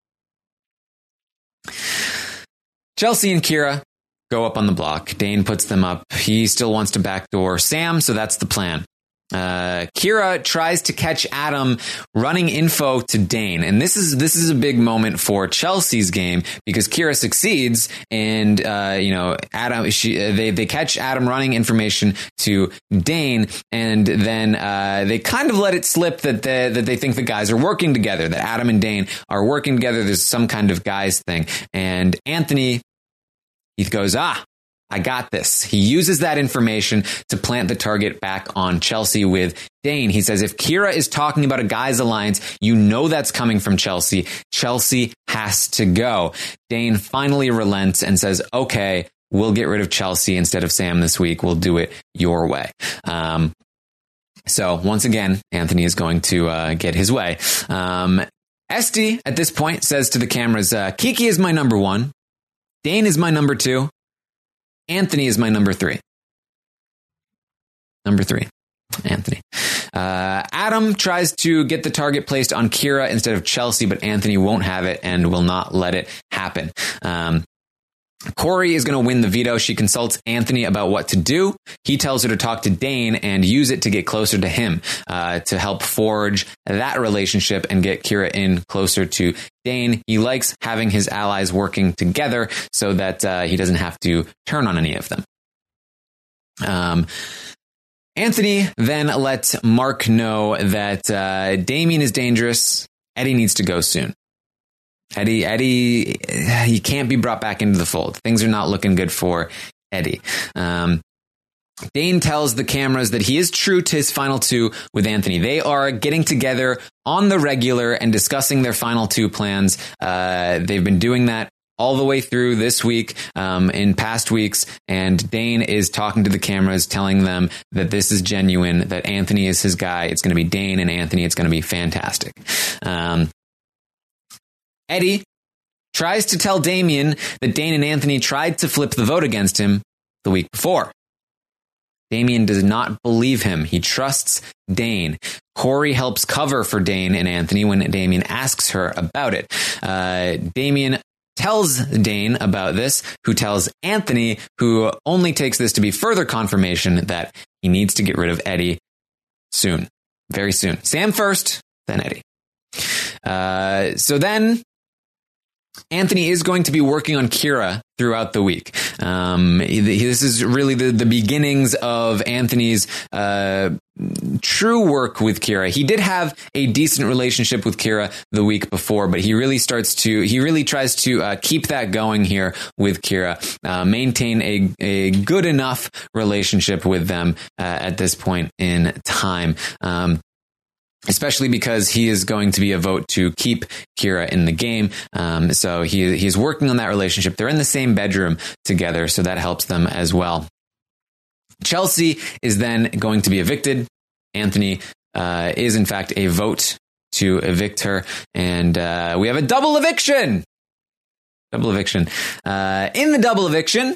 Chelsea and Kira go up on the block. Dane puts them up. He still wants to backdoor Sam, so that's the plan. Uh, Kira tries to catch Adam running info to Dane. And this is, this is a big moment for Chelsea's game because Kira succeeds and, uh, you know, Adam, she, they, they catch Adam running information to Dane and then, uh, they kind of let it slip that the, that they think the guys are working together, that Adam and Dane are working together. There's some kind of guys thing. And Anthony, he goes, ah, I got this. He uses that information to plant the target back on Chelsea with Dane. He says, if Kira is talking about a guys alliance, you know that's coming from Chelsea. Chelsea has to go. Dane finally relents and says, okay, we'll get rid of Chelsea instead of Sam this week. We'll do it your way. Um, so once again, Anthony is going to uh, get his way. Um, Esty at this point says to the cameras, uh, Kiki is my number one. Dane is my number two. Anthony is my number three. Number three, Anthony. Uh, Adam tries to get the target placed on Kira instead of Chelsea, but Anthony won't have it and will not let it happen. Um, Corey is going to win the veto. She consults Anthony about what to do. He tells her to talk to Dane and use it to get closer to him, uh, to help forge that relationship and get Kira in closer to Dane. He likes having his allies working together so that uh, he doesn't have to turn on any of them. Um, Anthony then lets Mark know that uh, Damien is dangerous. Eddie needs to go soon. Eddie, Eddie, he can't be brought back into the fold. Things are not looking good for Eddie. Um, Dane tells the cameras that he is true to his final two with Anthony. They are getting together on the regular and discussing their final two plans. Uh, they've been doing that all the way through this week, um, in past weeks. And Dane is talking to the cameras, telling them that this is genuine, that Anthony is his guy. It's going to be Dane and Anthony. It's going to be fantastic. Um, Eddie tries to tell Damien that Dane and Anthony tried to flip the vote against him the week before. Damien does not believe him. He trusts Dane. Corey helps cover for Dane and Anthony when Damien asks her about it. Uh, Damien tells Dane about this, who tells Anthony, who only takes this to be further confirmation that he needs to get rid of Eddie soon, very soon. Sam first, then Eddie. Uh, so then Anthony is going to be working on Kira throughout the week. Um, this is really the, the beginnings of Anthony's uh, true work with Kira. He did have a decent relationship with Kira the week before, but he really starts to, he really tries to uh, keep that going here with Kira, uh, maintain a, a good enough relationship with them uh, at this point in time. Um, Especially because he is going to be a vote to keep Kira in the game. Um, so he he's working on that relationship. They're in the same bedroom together, so that helps them as well. Chelsea is then going to be evicted. Anthony uh, is, in fact, a vote to evict her. And uh, we have a double eviction. Double eviction. Uh, in the double eviction,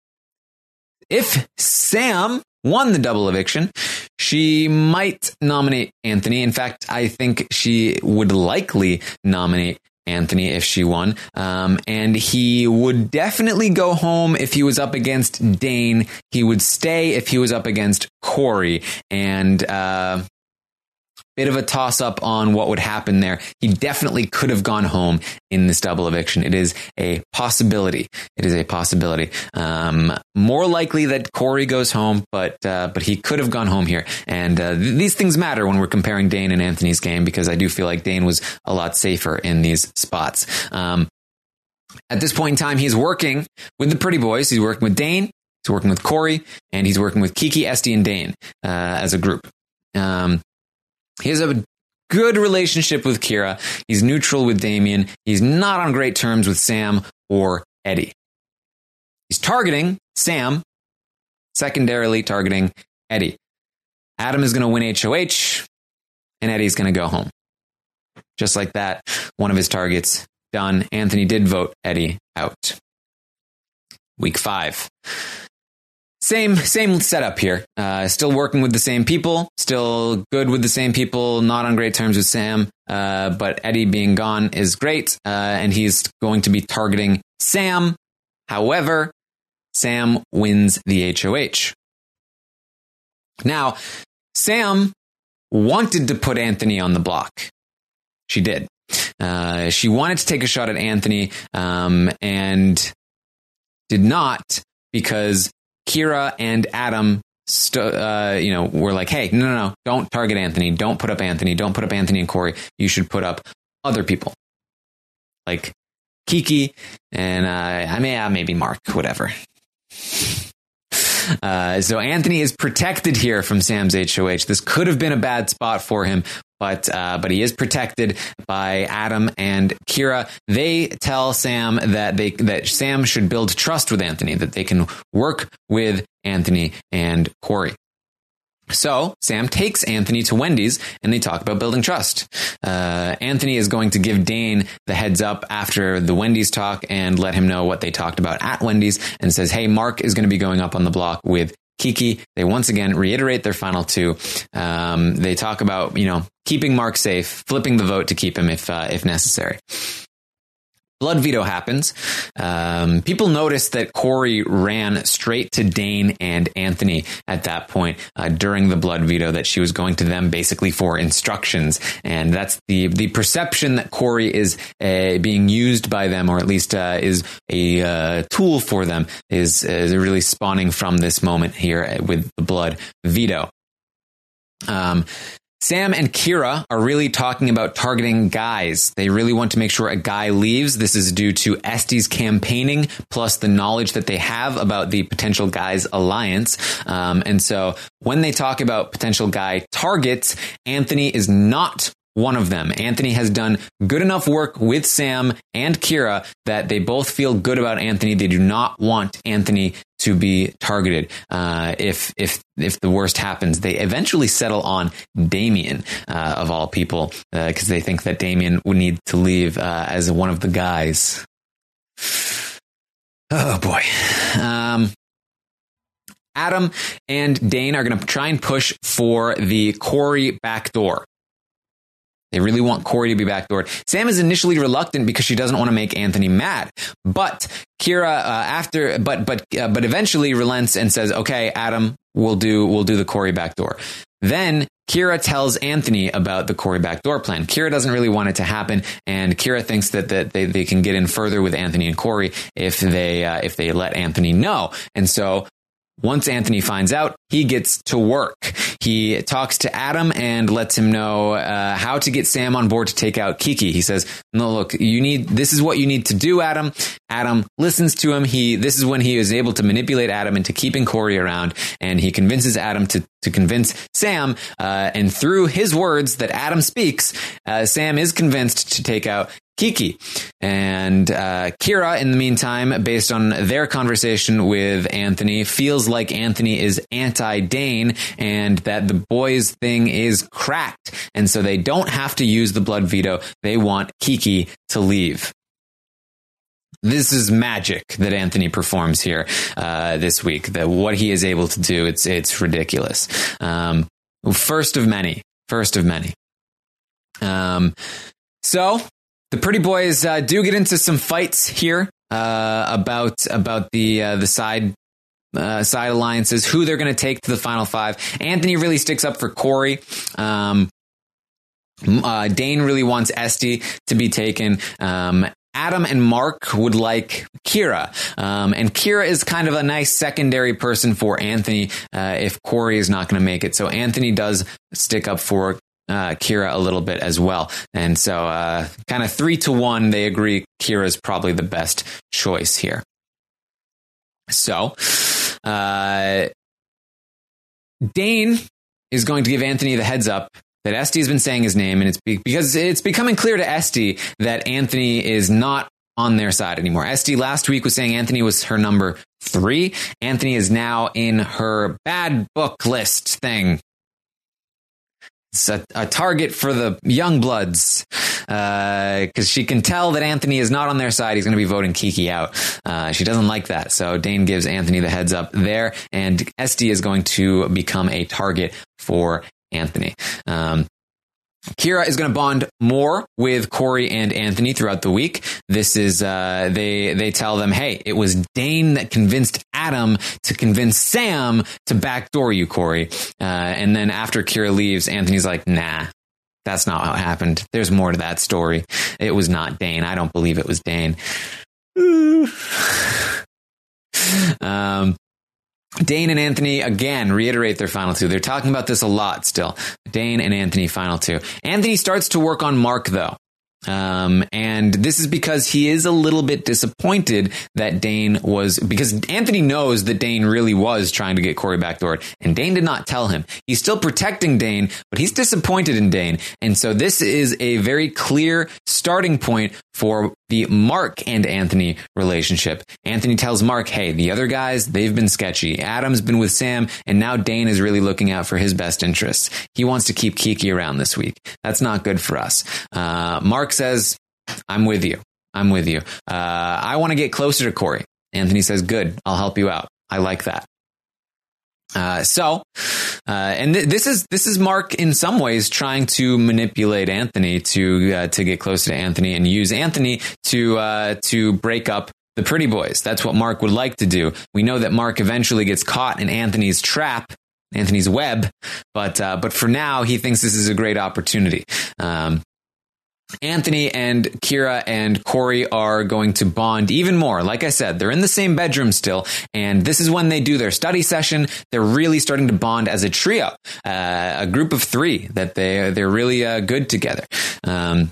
if Sam won the double eviction, she might nominate Anthony. In fact, I think she would likely nominate Anthony if she won. Um, and he would definitely go home if he was up against Dane. He would stay if he was up against Corey. And, uh, bit of a toss up on what would happen there. He definitely could have gone home in this double eviction. It is a possibility. It is a possibility. Um, more likely that Corey goes home, but, uh, but he could have gone home here. And, uh, th- these things matter when we're comparing Dane and Anthony's game, because I do feel like Dane was a lot safer in these spots. Um, at this point in time, he's working with the Pretty Boys. He's working with Dane. He's working with Corey, and he's working with Kiki, Esty, and Dane, uh, as a group. Um, He has a good relationship with Kira. He's neutral with Damien. He's not on great terms with Sam or Eddie. He's targeting Sam, secondarily targeting Eddie. Adam is going to win H O H, and Eddie's going to go home. Just like that, one of his targets done. Anthony did vote Eddie out. Week five. same same setup here. Uh, still working with the same people, still good with the same people, not on great terms with Sam. Uh, but Eddie being gone is great, uh, and he's going to be targeting Sam. However, Sam wins the H O H. Now, Sam wanted to put Anthony on the block. She did. Uh, she wanted to take a shot at Anthony, um, and did not, because Kira and Adam, st- uh, you know, were like, "Hey, no, no, no, don't target Anthony. Don't put up Anthony. Don't put up Anthony and Corey. You should put up other people, like Kiki and uh, I mean, uh, maybe Mark, whatever." Uh, so Anthony is protected here from Sam's H O H. This could have been a bad spot for him, but uh, but he is protected by Adam and Kira. They tell Sam that they that Sam should build trust with Anthony, that they can work with Anthony and Corey. So Sam takes Anthony to Wendy's and they talk about building trust. Uh, Anthony is going to give Dane the heads up after the Wendy's talk and let him know what they talked about at Wendy's, and says, hey, Mark is going to be going up on the block with Kiki. They once again reiterate their final two. Um, they talk about, you know, keeping Mark safe, flipping the vote to keep him if, uh, if necessary. Blood veto happens. Um, people notice that Corey ran straight to Dane and Anthony at that point uh, during the blood veto, that she was going to them basically for instructions. And that's the the perception that Corey is uh, being used by them, or at least uh, is a uh, tool for them, is, is really spawning from this moment here with the blood veto. Um, Sam and Kira are really talking about targeting guys. They really want to make sure a guy leaves. This is due to Esti's campaigning, plus the knowledge that they have about the potential guys alliance. Um, and so when they talk about potential guy targets, Anthony is not one of them. Anthony has done good enough work with Sam and Kira that they both feel good about Anthony. They do not want Anthony to be targeted. Uh, if if if the worst happens, they eventually settle on Damien, uh, of all people, because uh, they think that Damien would need to leave uh, as one of the guys. Oh boy. Um, Adam and Dane are going to try and push for the Corey backdoor. They really want Corey to be backdoored. Sam is initially reluctant because she doesn't want to make Anthony mad. But Kira, uh, after, but but uh, but eventually relents and says, "Okay, Adam, we'll do we'll do the Corey backdoor." Then Kira tells Anthony about the Corey backdoor plan. Kira doesn't really want it to happen, and Kira thinks that that they, they can get in further with Anthony and Corey if they uh, if they let Anthony know. And so once Anthony finds out, he gets to work. He talks to Adam and lets him know uh, how to get Sam on board to take out Kiki. He says, "No, look, you need. This is what you need to do, Adam." Adam listens to him. He. This is when he is able to manipulate Adam into keeping Corey around, and he convinces Adam to to convince Sam. Uh, and through his words that Adam speaks, uh, Sam is convinced to take out Kiki. And uh, Kira, in the meantime, based on their conversation with Anthony, feels like Anthony is anti-Dane and that the boys thing is cracked. And so they don't have to use the blood veto. They want Kiki to leave. This is magic that Anthony performs here uh, this week. That what he is able to do, it's it's ridiculous. Um, first of many. First of many. Um, so... The Pretty Boys uh, do get into some fights here uh, about about the uh, the side uh, side alliances, who they're going to take to the final five. Anthony really sticks up for Corey. Um, uh, Dane really wants Esti to be taken. Um, Adam and Mark would like Kira. Um, and Kira is kind of a nice secondary person for Anthony uh, if Corey is not going to make it. So Anthony does stick up for Uh, Kira a little bit as well. And so uh, kind of three to one, they agree Kira is probably the best choice here. So uh, Dane is going to give Anthony the heads up that Esti has been saying his name, and it's be- because it's becoming clear to Esti that Anthony is not on their side anymore. Esti last week was saying Anthony was her number three. Anthony is now in her bad book list thing. It's a, a target for the young bloods. because uh, she can tell that Anthony is not on their side. He's going to be voting Kiki out. Uh, she doesn't like that. So Dane gives Anthony the heads up there, and Esty is going to become a target for Anthony. Um, Kira is going to bond more with Corey and Anthony throughout the week. This is, uh, they, they tell them, hey, it was Dane that convinced Adam to convince Sam to backdoor you, Corey. Uh, and then after Kira leaves, Anthony's like, nah, that's not how it happened. There's more to that story. It was not Dane. I don't believe it was Dane. um, Dane and Anthony, again, reiterate their final two. They're talking about this a lot still. Dane and Anthony, final two. Anthony starts to work on Mark, though. Um, and this is because he is a little bit disappointed that Dane was, because Anthony knows that Dane really was trying to get Corey backdoored, and Dane did not tell him. He's still protecting Dane, but he's disappointed in Dane. And so this is a very clear starting point for the Mark and Anthony relationship. Anthony tells Mark, hey, the other guys, they've been sketchy. Adam's been with Sam, and now Dane is really looking out for his best interests. He wants to keep Kiki around this week. That's not good for us. Uh, Mark says, I'm with you. I'm with you. Uh, I want to get closer to Corey. Anthony says, good, I'll help you out. I like that. Uh, so, uh, and th- this is, this is Mark in some ways trying to manipulate Anthony to, uh, to get closer to Anthony and use Anthony to, uh, to break up the Pretty Boys. That's what Mark would like to do. We know that Mark eventually gets caught in Anthony's trap, Anthony's web, but, uh, but for now, he thinks this is a great opportunity. Um, Anthony and Kira and Corey are going to bond even more. Like I said, they're in the same bedroom still, and this is when they do their study session. They're really starting to bond as a trio, uh, a group of three that they, they're really uh, good together. Um,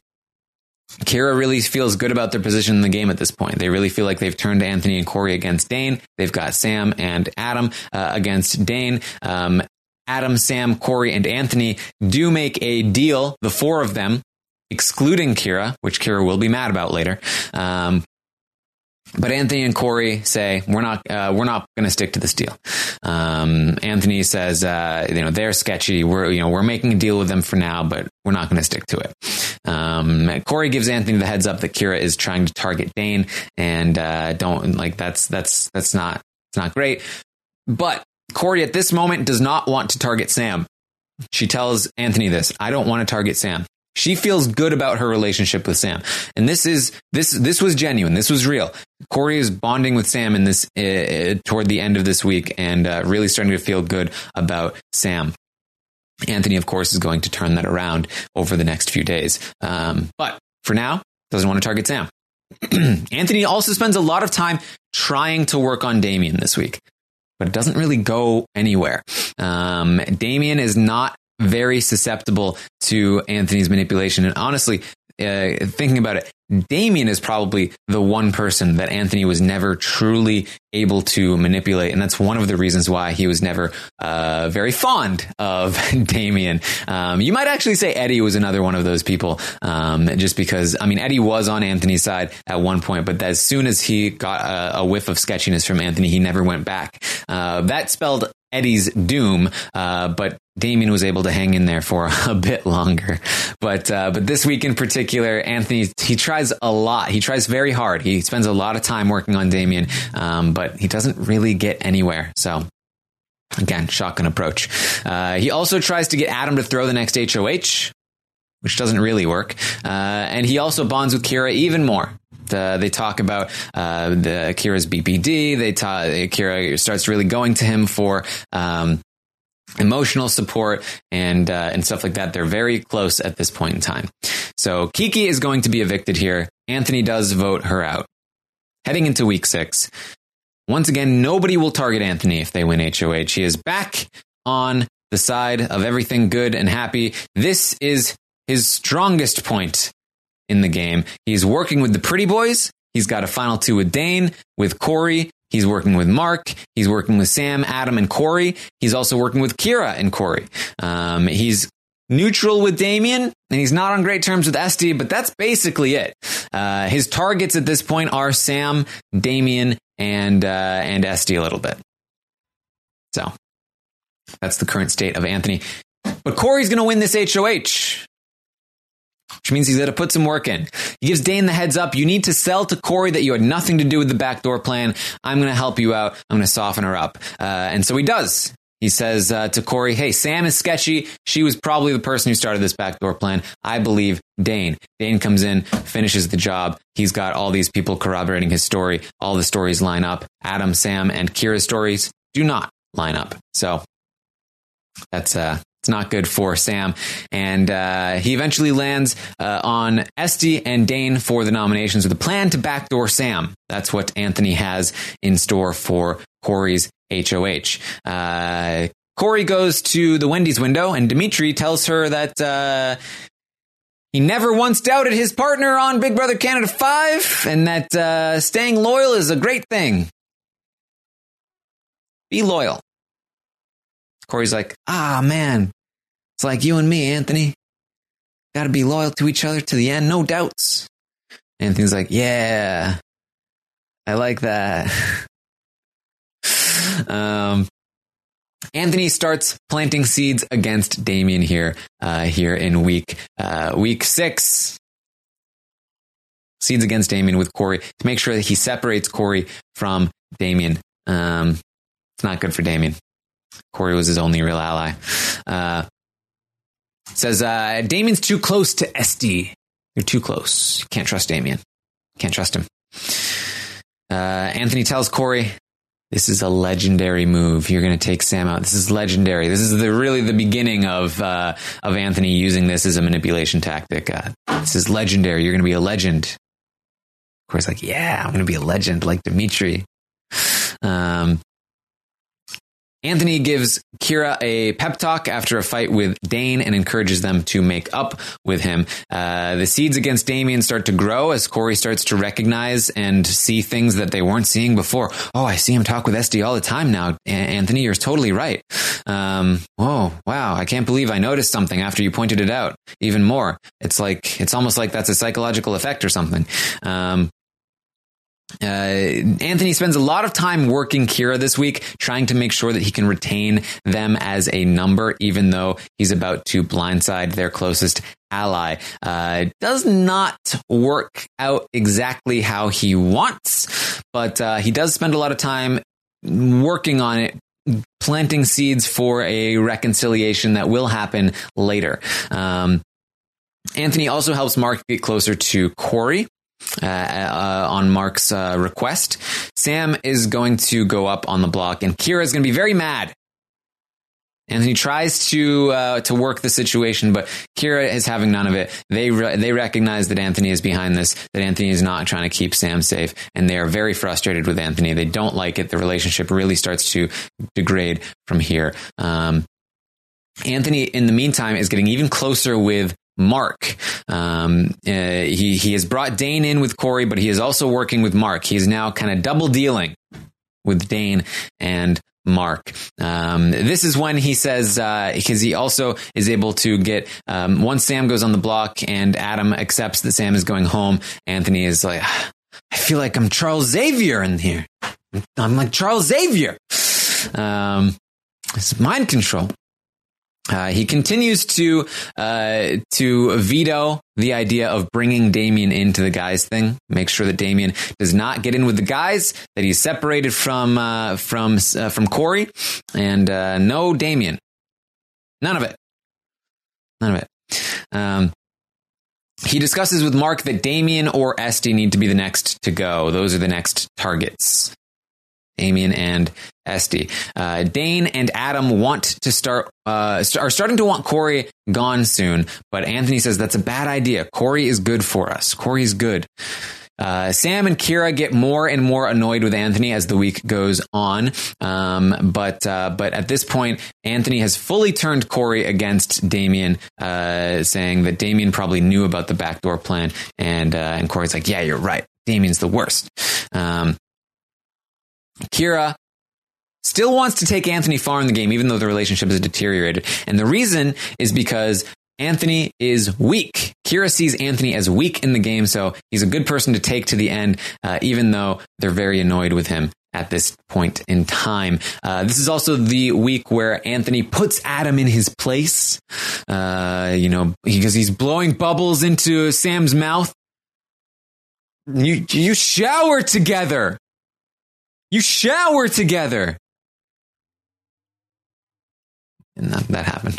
Kira really feels good about their position in the game at this point. They really feel like they've turned Anthony and Corey against Dane. They've got Sam and Adam uh, against Dane. Um, Adam, Sam, Corey, and Anthony do make a deal, the four of them, excluding Kira, which Kira will be mad about later. Um, but Anthony and Corey say, we're not, uh, we're not going to stick to this deal. Um, Anthony says, uh, you know, they're sketchy. We're, you know, we're making a deal with them for now, but we're not going to stick to it. Um, Corey gives Anthony the heads up that Kira is trying to target Dane, and, uh, don't like, that's, that's, that's not, it's not great. But Corey at this moment does not want to target Sam. She tells Anthony this, I don't want to target Sam. She feels good about her relationship with Sam. And this is, this, this was genuine. This was real. Corey is bonding with Sam in this, uh, toward the end of this week, and uh, really starting to feel good about Sam. Anthony, of course, is going to turn that around over the next few days. Um, but for now, doesn't want to target Sam. Anthony also spends a lot of time trying to work on Damien this week, but it doesn't really go anywhere. Um, Damien is not very susceptible to Anthony's manipulation. And honestly, uh, thinking about it, Damien is probably the one person that Anthony was never truly able to manipulate. And that's one of the reasons why he was never uh, very fond of Damien. Um, you might actually say Eddie was another one of those people, um, just because, I mean, Eddie was on Anthony's side at one point, but as soon as he got a, a whiff of sketchiness from Anthony, he never went back. Uh, that spelled Eddie's doom, uh, but Damien was able to hang in there for a bit longer. But uh, but this week in particular, Anthony, he tries a lot. He tries very hard. He spends a lot of time working on Damien, um, but he doesn't really get anywhere. So again, shotgun approach. Uh, he also tries to get Adam to throw the next H O H, which doesn't really work. Uh, and he also bonds with Kira even more. Uh, they talk about uh, the Kira's B P D. They ta- Kira starts really going to him for um, emotional support and uh, and stuff like that. They're very close at this point in time. So Kiki is going to be evicted here. Anthony does vote her out. Heading into week six, once again, nobody will target Anthony if they win H O H. He is back on the side of everything good and happy. This is his strongest point in the game. He's working with the Pretty Boys. He's got a final two with Dane, with Corey. He's working with Mark. He's working with Sam, Adam, and Corey. He's also working with Kira and Corey. Um, he's neutral with Damien, and he's not on great terms with Esty, but that's basically it. Uh, his targets at this point are Sam, Damien, and, uh, and Esty a little bit. So that's the current state of Anthony. But Corey's going to win this H O H. which means he's got to put some work in. He gives Dane the heads up. You need to sell to Corey that you had nothing to do with the backdoor plan. I'm going to help you out. I'm going to soften her up. Uh, and so he does. He says uh, to Corey, hey, Sam is sketchy. She was probably the person who started this backdoor plan. I believe Dane. Dane comes in, finishes the job. He's got all these people corroborating his story. All the stories line up. Adam, Sam, and Kira's stories do not line up. So that's uh, it's not good for Sam. And uh, he eventually lands uh, on Esty and Dane for the nominations with a plan to backdoor Sam. That's what Anthony has in store for Corey's H O H. Uh, Corey goes to the Wendy's window and Dimitri tells her that uh, he never once doubted his partner on Big Brother Canada five and that uh, staying loyal is a great thing. Be loyal. Corey's like, ah, man, it's like you and me, Anthony. Got to be loyal to each other to the end, no doubts. Anthony's like, yeah, I like that. Um, Anthony starts planting seeds against Damien here, uh, here in week, uh, week six. Seeds against Damien with Corey to make sure that he separates Corey from Damien. Um, it's not good for Damien. Corey was his only real ally. Uh, says, uh, Damien's too close to Esty. You're too close. You can't trust Damien. Can't trust him. Uh, Anthony tells Corey, this is a legendary move. You're going to take Sam out. This is legendary. This is the really the beginning of uh, of Anthony using this as a manipulation tactic. Uh, this is legendary. You're going to be a legend. Corey's like, yeah, I'm going to be a legend like Dimitri. Um, Anthony gives Kira a pep talk after a fight with Dane and encourages them to make up with him. Uh, the seeds against Damien start to grow as Corey starts to recognize and see things that they weren't seeing before. Oh, I see him talk with Esty all the time now. A- Anthony, you're totally right. Um, whoa, wow. I can't believe I noticed something after you pointed it out even more. It's like, it's almost like that's a psychological effect or something. Um, Uh, Anthony spends a lot of time working Kira this week, trying to make sure that he can retain them as a number, even though he's about to blindside their closest ally. Uh, does not work out exactly how he wants, but uh, he does spend a lot of time working on it, planting seeds for a reconciliation that will happen later. Um, Anthony also helps Mark get closer to Corey. Uh, uh, on Mark's uh, request. Sam is going to go up on the block and Kira is going to be very mad. Anthony tries to uh, to work the situation, but Kira is having none of it. They re- they recognize that Anthony is behind this, that Anthony is not trying to keep Sam safe, and they are very frustrated with Anthony. They don't like it. The relationship really starts to degrade from here. Um, Anthony, in the meantime, is getting even closer with Mark. Um, uh, he, he has brought Dane in with Corey, but he is also working with Mark. He is now kind of double dealing with Dane and Mark. Um, this is when he says, uh, because he also is able to get, um, once Sam goes on the block and Adam accepts that Sam is going home, Anthony is like, I feel like I'm Charles Xavier in here. I'm like Charles Xavier. Um, it's mind control. Uh, he continues to uh, to veto the idea of bringing Damien into the guys thing. Make sure that Damien does not get in with the guys, that he's separated from uh, from uh, from Corey, and uh, no Damien. None of it. None of it. Um, he discusses with Mark that Damien or Esty need to be the next to go. Those are the next targets. Damien and Esty. Uh, Dane and Adam want to start, uh, st- are starting to want Corey gone soon, but Anthony says that's a bad idea. Corey is good for us. Corey's good. Uh, Sam and Kira get more and more annoyed with Anthony as the week goes on. Um, but, uh, but at this point, Anthony has fully turned Corey against Damien, uh, saying that Damien probably knew about the backdoor plan. And, uh, and Corey's like, yeah, you're right. Damien's the worst. Um, Kira still wants to take Anthony far in the game, even though the relationship has deteriorated. And the reason is because Anthony is weak. Kira sees Anthony as weak in the game, so he's a good person to take to the end, uh, even though they're very annoyed with him at this point in time. Uh, this is also the week where Anthony puts Adam in his place, uh, you know, because he's blowing bubbles into Sam's mouth. You, you shower together. You shower together. And that, that happened.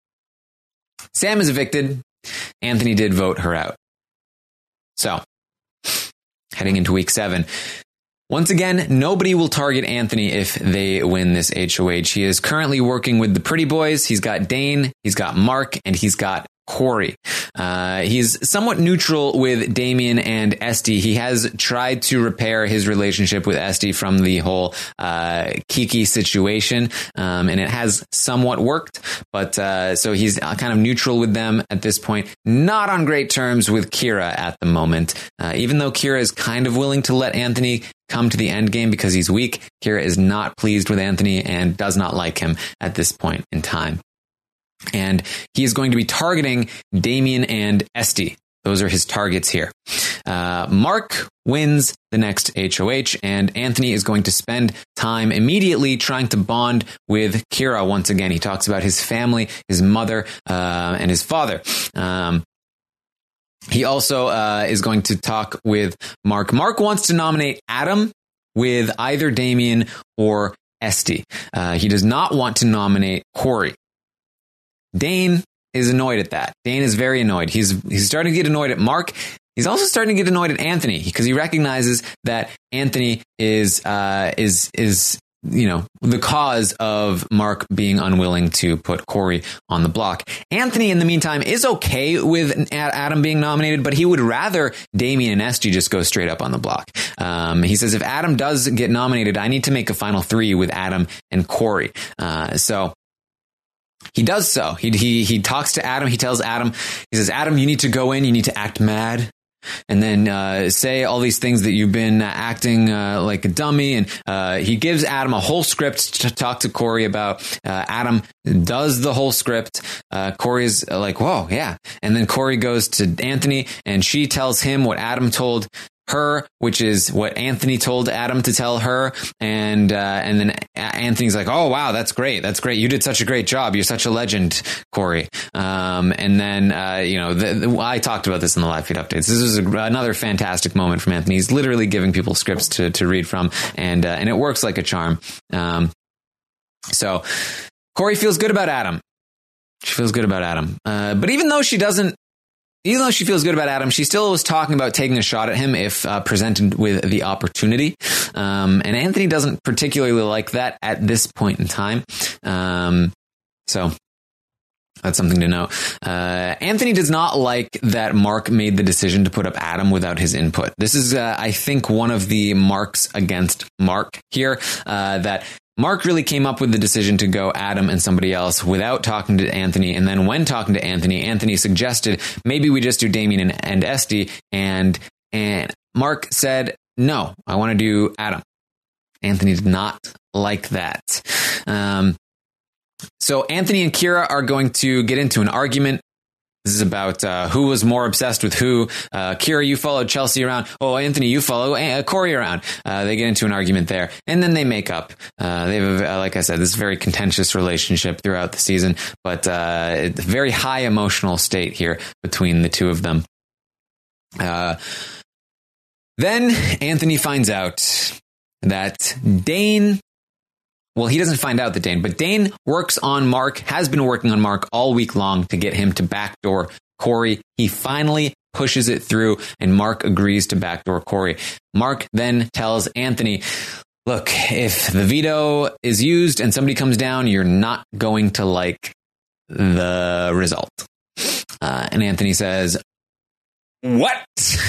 Sam is evicted. Anthony did vote her out. So, heading into week seven. Once again, nobody will target Anthony if they win this H O H. He is currently working with the Pretty Boys. He's got Dane, he's got Mark, and he's got Corey. Uh, he's somewhat neutral with Damien and Esty. He has tried to repair his relationship with Esty from the whole uh, Kiki situation, um, and it has somewhat worked. But uh, so he's kind of neutral with them at this point. Not on great terms with Kira at the moment. Uh, even though Kira is kind of willing to let Anthony come to the end game because he's weak, Kira is not pleased with Anthony and does not like him at this point in time. And he is going to be targeting Damien and Esty. Those are his targets here. Uh, Mark wins the next H O H, and Anthony is going to spend time immediately trying to bond with Kira once again. He talks about his family, his mother, uh, and his father. Um, he also uh, is going to talk with Mark. Mark wants to nominate Adam with either Damien or Esty. Uh, he does not want to nominate Corey. Dane is annoyed at that. Dane is very annoyed. He's he's starting to get annoyed at Mark. He's also starting to get annoyed at Anthony because he recognizes that Anthony is uh, is is you know the cause of Mark being unwilling to put Corey on the block. Anthony, in the meantime, is okay with Adam being nominated, but he would rather Damien and Esty just go straight up on the block. Um, he says if Adam does get nominated, I need to make a final three with Adam and Corey. Uh, so. He does so. He, he, he talks to Adam. He tells Adam, he says, Adam, you need to go in. You need to act mad. And then uh, say all these things that you've been acting uh, like a dummy. And uh, he gives Adam a whole script to talk to Corey about. Uh, Adam does the whole script. Uh, Corey's like, whoa, yeah. And then Corey goes to Anthony and she tells him what Adam told her, which is what Anthony told Adam to tell her. And, uh, and then Anthony's like, oh, wow, that's great. That's great. You did such a great job. You're such a legend, Corey. Um, and then, uh, you know, the, the, I talked about this in the live feed updates. This is a, another fantastic moment from Anthony. He's literally giving people scripts to, to read from, and, uh, and it works like a charm. Um, so Corey feels good about Adam. She feels good about Adam. Uh, but even though she doesn't, Even though she feels good about Adam, she still was talking about taking a shot at him if uh, presented with the opportunity. Um, and Anthony doesn't particularly like that at this point in time. Um, so that's something to know. Uh, Anthony does not like that Mark made the decision to put up Adam without his input. This is, uh, I think, one of the marks against Mark here, uh, that Mark really came up with the decision to go Adam and somebody else without talking to Anthony. And then when talking to Anthony, Anthony suggested maybe we just do Damien and, and Esty. And, and Mark said, no, I want to do Adam. Anthony did not like that. Um, so Anthony and Kira are going to get into an argument. This is about uh, who was more obsessed with who. Uh, Kira, you followed Chelsea around. Oh, Anthony, you follow uh, Corey around. Uh, they get into an argument there, and then they make up. Uh, they have, a, like I said, this very contentious relationship throughout the season, but uh, it's a very high emotional state here between the two of them. Uh, then Anthony finds out that Dane... Well, he doesn't find out that Dane, but Dane works on Mark, has been working on Mark all week long to get him to backdoor Corey. He finally pushes it through, and Mark agrees to backdoor Corey. Mark then tells Anthony, look, if the veto is used and somebody comes down, you're not going to like the result. Uh, and Anthony says, what?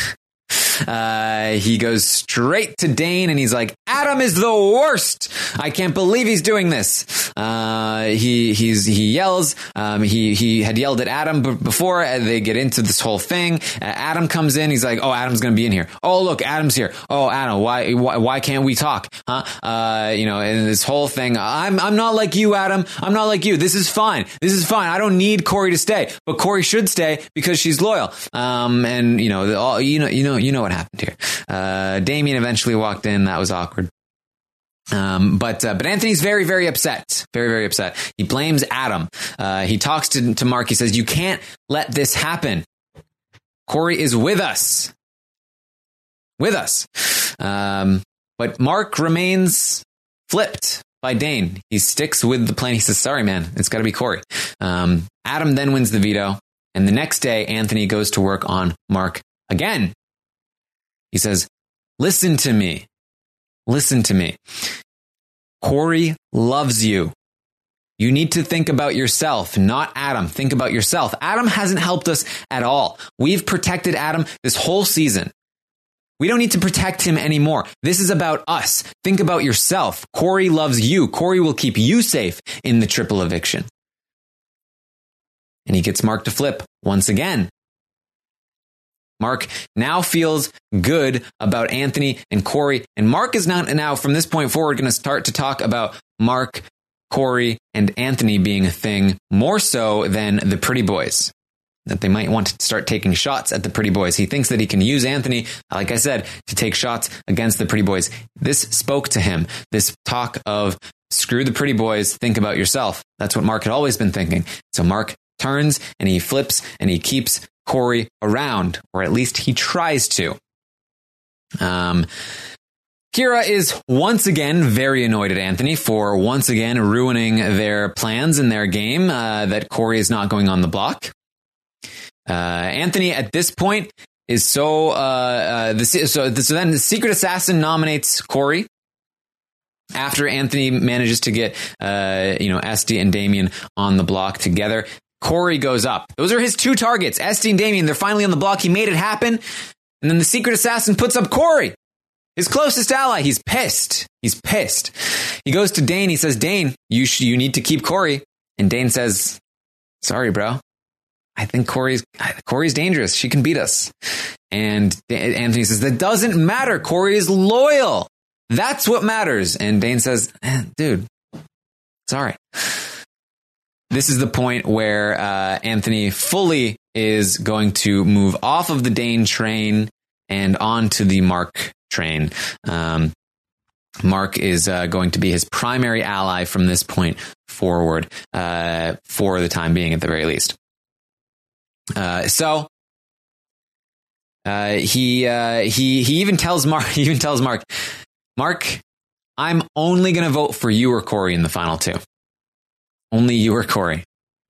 Uh, he goes straight to Dane and he's like, Adam is the worst. I can't believe he's doing this. Uh, he, he's, he yells, um, he, he had yelled at Adam b- before they get into this whole thing. Uh, Adam comes in. He's like, oh, Adam's going to be in here. Oh, look, Adam's here. Oh, Adam, why, why, why can't we talk? Huh? Uh, you know, and this whole thing, I'm, I'm not like you, Adam. I'm not like you. This is fine. This is fine. I don't need Corey to stay, but Corey should stay because she's loyal. Um, and you know, the, all, you know, you know, you know what happened here. Uh, Damien eventually walked in. That was awkward. Um, but uh, but Anthony's very, very upset. Very, very upset. He blames Adam. Uh, he talks to, to Mark. He says, you can't let this happen. Corey is with us. With us. Um, but Mark remains flipped by Dane. He sticks with the plan. He says, sorry, man, it's got to be Corey. Um, Adam then wins the veto. And the next day, Anthony goes to work on Mark again. He says, listen to me. Listen to me. Corey loves you. You need to think about yourself, not Adam. Think about yourself. Adam hasn't helped us at all. We've protected Adam this whole season. We don't need to protect him anymore. This is about us. Think about yourself. Corey loves you. Corey will keep you safe in the triple eviction. And he gets Mark to flip once again. Mark now feels good about Anthony and Corey. And Mark is now, now from this point forward, going to start to talk about Mark, Corey, and Anthony being a thing more so than the Pretty Boys. That they might want to start taking shots at the Pretty Boys. He thinks that he can use Anthony, like I said, to take shots against the Pretty Boys. This spoke to him. This talk of screw the Pretty Boys, think about yourself. That's what Mark had always been thinking. So Mark turns and he flips and he keeps Corey around, or at least he tries to. Um, Kira is once again very annoyed at Anthony for once again ruining their plans in their game, uh, that Corey is not going on the block. Uh, Anthony at this point is so, uh, uh, the, so, so then the Secret Assassin nominates Corey after Anthony manages to get, uh, you know, Esty and Damien on the block together. Corey goes up. Those are his two targets. Esty and Damien, they're finally on the block. He made it happen. And then the Secret Assassin puts up Corey, his closest ally. He's pissed. He's pissed. He goes to Dane. He says, Dane, you sh- you need to keep Corey. And Dane says, sorry, bro. I think Corey's, Corey's dangerous. She can beat us. And Anthony says, that doesn't matter. Corey is loyal. That's what matters. And Dane says, eh, dude, it's all right. This is the point where uh, Anthony fully is going to move off of the Dane train and onto the Mark train. Um, Mark is uh, going to be his primary ally from this point forward, uh, for the time being, at the very least. Uh, so uh, he uh, he he even tells Mark he even tells Mark, Mark, I'm only going to vote for you or Corey in the final two. Only you or Corey.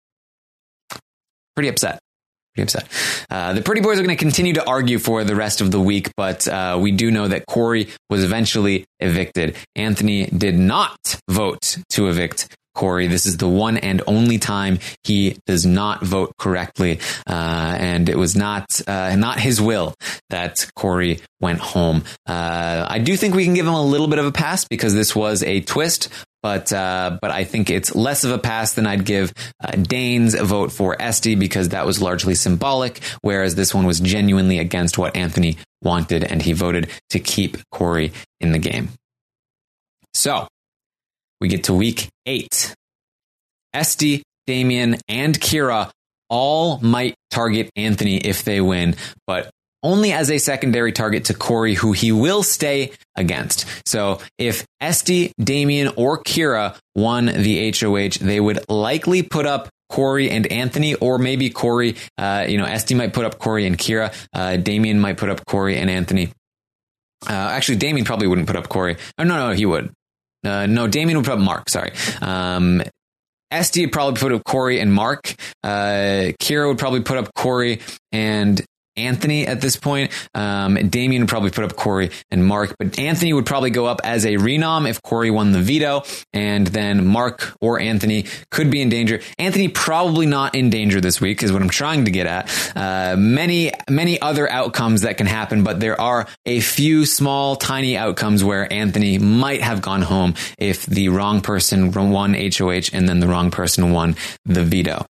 Pretty upset. Pretty upset. Uh, the Pretty Boys are going to continue to argue for the rest of the week, but uh, we do know that Corey was eventually evicted. Anthony did not vote to evict Corey. This is the one and only time he does not vote correctly. Uh, and it was not, uh, not his will that Corey went home. Uh, I do think we can give him a little bit of a pass because this was a twist, but, uh, but I think it's less of a pass than I'd give uh, Dane's vote for Esty because that was largely symbolic, whereas this one was genuinely against what Anthony wanted, and he voted to keep Corey in the game. So, we get to week eight. Esty, Damien, and Kira all might target Anthony if they win, but only as a secondary target to Corey, who he will stay against. So if Esty, Damien, or Kira won the H O H, they would likely put up Corey and Anthony, or maybe Corey, uh, you know, Esty might put up Corey and Kira. Uh, Damien might put up Corey and Anthony. Uh, actually, Damien probably wouldn't put up Corey. Oh, no, no, he would. Uh, no, Damien would put up Mark. Sorry. Um, Esty would probably put up Corey and Mark. Uh, Kira would probably put up Corey and Anthony at this point. Um, Damien would probably put up Corey and Mark, but Anthony would probably go up as a renom if Corey won the veto, and then Mark or Anthony could be in danger. Anthony probably not in danger this week is what I'm trying to get at. Uh, many, many other outcomes that can happen, but there are a few small, tiny outcomes where Anthony might have gone home if the wrong person won H O H and then the wrong person won the veto.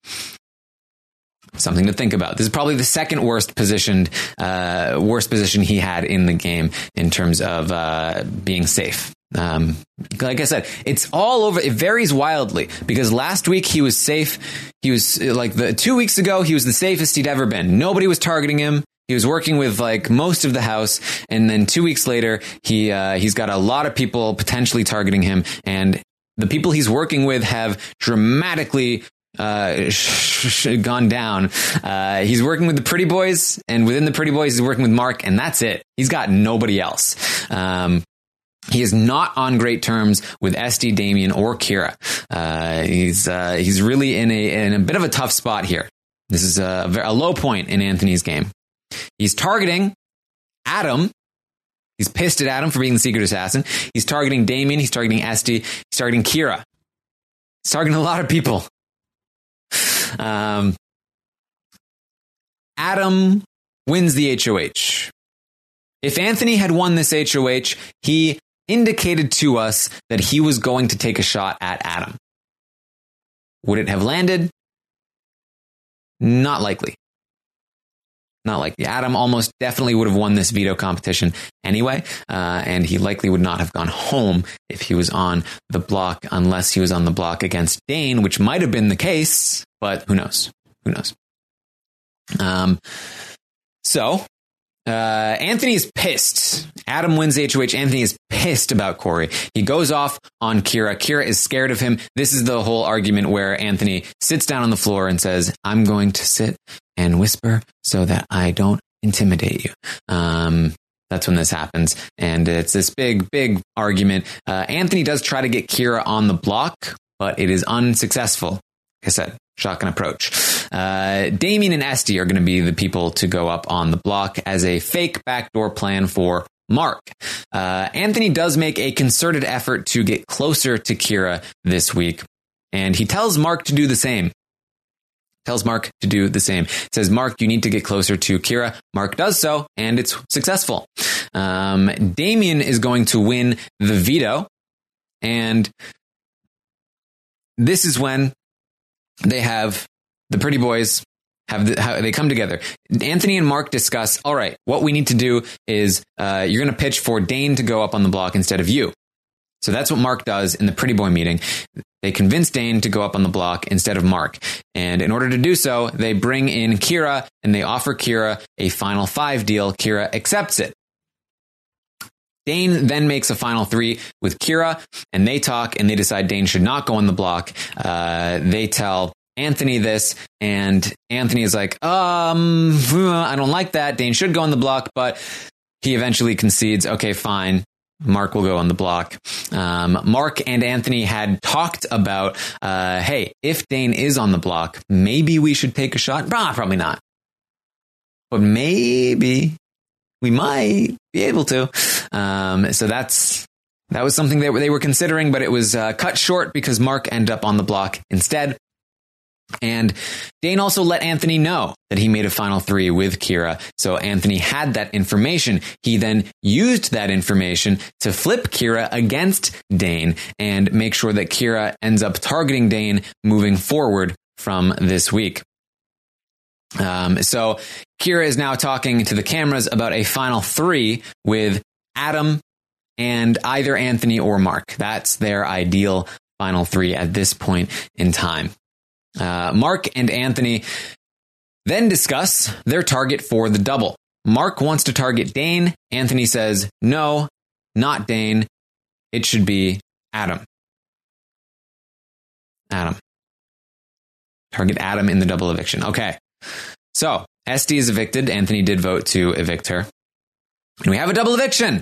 Something to think about. This is probably the second worst positioned, uh, worst position he had in the game in terms of uh, being safe. Um, like I said, it's all over. It varies wildly because last week he was safe. He was like the two weeks ago, he was the safest he'd ever been. Nobody was targeting him. He was working with like most of the house, and then two weeks later, he uh, he's got a lot of people potentially targeting him, and the people he's working with have dramatically uh, gone down. Uh, he's working with the Pretty Boys, and within the Pretty Boys, he's working with Mark, and that's it. He's got nobody else. Um, He is not on great terms with Esty, Damien, or Kira. Uh, he's uh, he's really in a in a bit of a tough spot here. This is a, a low point in Anthony's game. He's targeting Adam. He's pissed at Adam for being the secret assassin. He's targeting Damien. He's targeting Esty. He's targeting Kira. He's targeting a lot of people. Um, Adam wins the H O H. If Anthony had won this H O H, he indicated to us that he was going to take a shot at Adam. Would it have landed? Not likely. Not likely. Adam almost definitely would have won this veto competition anyway, uh, and he likely would not have gone home if he was on the block, unless he was on the block against Dane, which might have been the case, but who knows? Who knows? Um, so... Uh, Anthony is pissed. Adam wins H O H. Anthony is pissed about Corey. He goes off on Kira. Kira is scared of him. This is the whole argument where Anthony sits down on the floor and says, I'm going to sit and whisper so that I don't intimidate you. Um, that's when this happens. And it's this big, big argument. Uh, Anthony does try to get Kira on the block, but it is unsuccessful. Like I said, shotgun approach. Uh, Damien and Esty are going to be the people to go up on the block as a fake backdoor plan for Mark. Uh, Anthony does make a concerted effort to get closer to Kira this week, and he tells Mark to do the same. Tells Mark to do the same. Says, Mark, you need to get closer to Kira. Mark does so, and it's successful. Um, Damien is going to win the veto, and this is when they have the Pretty Boys have, the, how they come together. Anthony and Mark discuss, all right, what we need to do is uh, you're going to pitch for Dane to go up on the block instead of you. So that's what Mark does in the Pretty Boy meeting. They convince Dane to go up on the block instead of Mark. And in order to do so, they bring in Kira and they offer Kira a final five deal. Kira accepts it. Dane then makes a final three with Kira, and they talk and they decide Dane should not go on the block. Uh, they tell Anthony this, and Anthony is like, um, I don't like that. Dane should go on the block, but he eventually concedes. Okay, fine. Mark will go on the block. Um, Mark and Anthony had talked about, uh, hey, if Dane is on the block, maybe we should take a shot. Bah, probably not. But maybe we might be able to. Um, so that's, that was something that they were considering, but it was uh, cut short because Mark ended up on the block instead. And Dane also let Anthony know that he made a final three with Kira. So Anthony had that information. He then used that information to flip Kira against Dane and make sure that Kira ends up targeting Dane moving forward from this week. Um, so Kira is now talking to the cameras about a final three with Adam and either Anthony or Mark. That's their ideal final three at this point in time. Uh, Mark and Anthony then discuss their target for the double. Mark wants to target Dane. Anthony says, no, not Dane. It should be Adam. Adam. Target Adam in the double eviction. Okay. So, Esty is evicted. Anthony did vote to evict her. And we have a double eviction.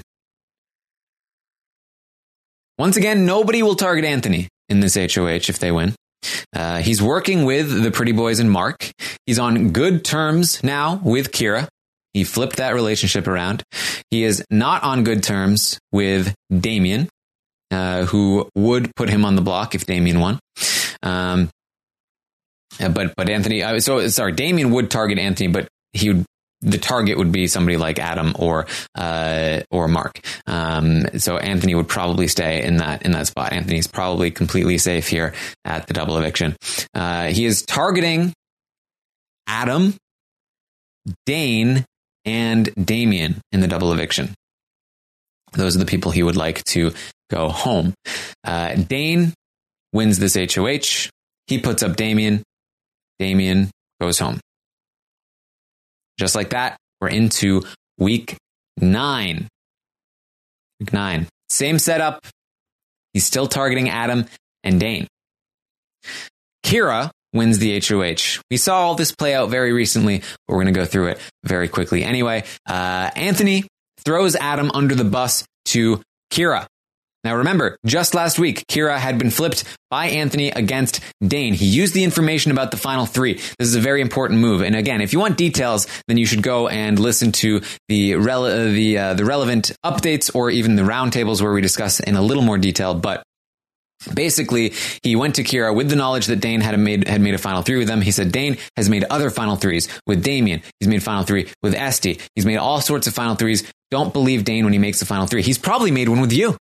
Once again, nobody will target Anthony in this H O H if they win. Uh, he's working with the Pretty Boys and Mark. He's on good terms now with Kira. He flipped that relationship around. He is not on good terms with Damien, uh, who would put him on the block if Damien won. Um, but but Anthony, uh, so sorry, Damien would target Anthony, but he would. The target would be somebody like Adam or uh, or Mark. Um, so Anthony would probably stay in that in that spot. Anthony's probably completely safe here at the double eviction. Uh, he is targeting Adam, Dane, and Damien in the double eviction. Those are the people he would like to go home. Uh, Dane wins this H O H. He puts up Damien. Damien goes home. Just like that, We're into week nine. Week nine. Same setup. He's still targeting Adam and Dane. Kira wins the H O H. We saw all this play out very recently, but we're going to go through it very quickly. Anyway, uh, Anthony throws Adam under the bus to Kira. Now remember, just last week, Kira had been flipped by Anthony against Dane. He used the information about the final three. This is a very important move. And again, if you want details, then you should go and listen to the rele- the uh, the relevant updates or even the roundtables where we discuss in a little more detail. But basically, he went to Kira with the knowledge that Dane had made had made a final three with them. He said Dane has made other final threes with Damien. He's made final three with Esty. He's made all sorts of final threes. Don't believe Dane when he makes the final three. He's probably made one with you.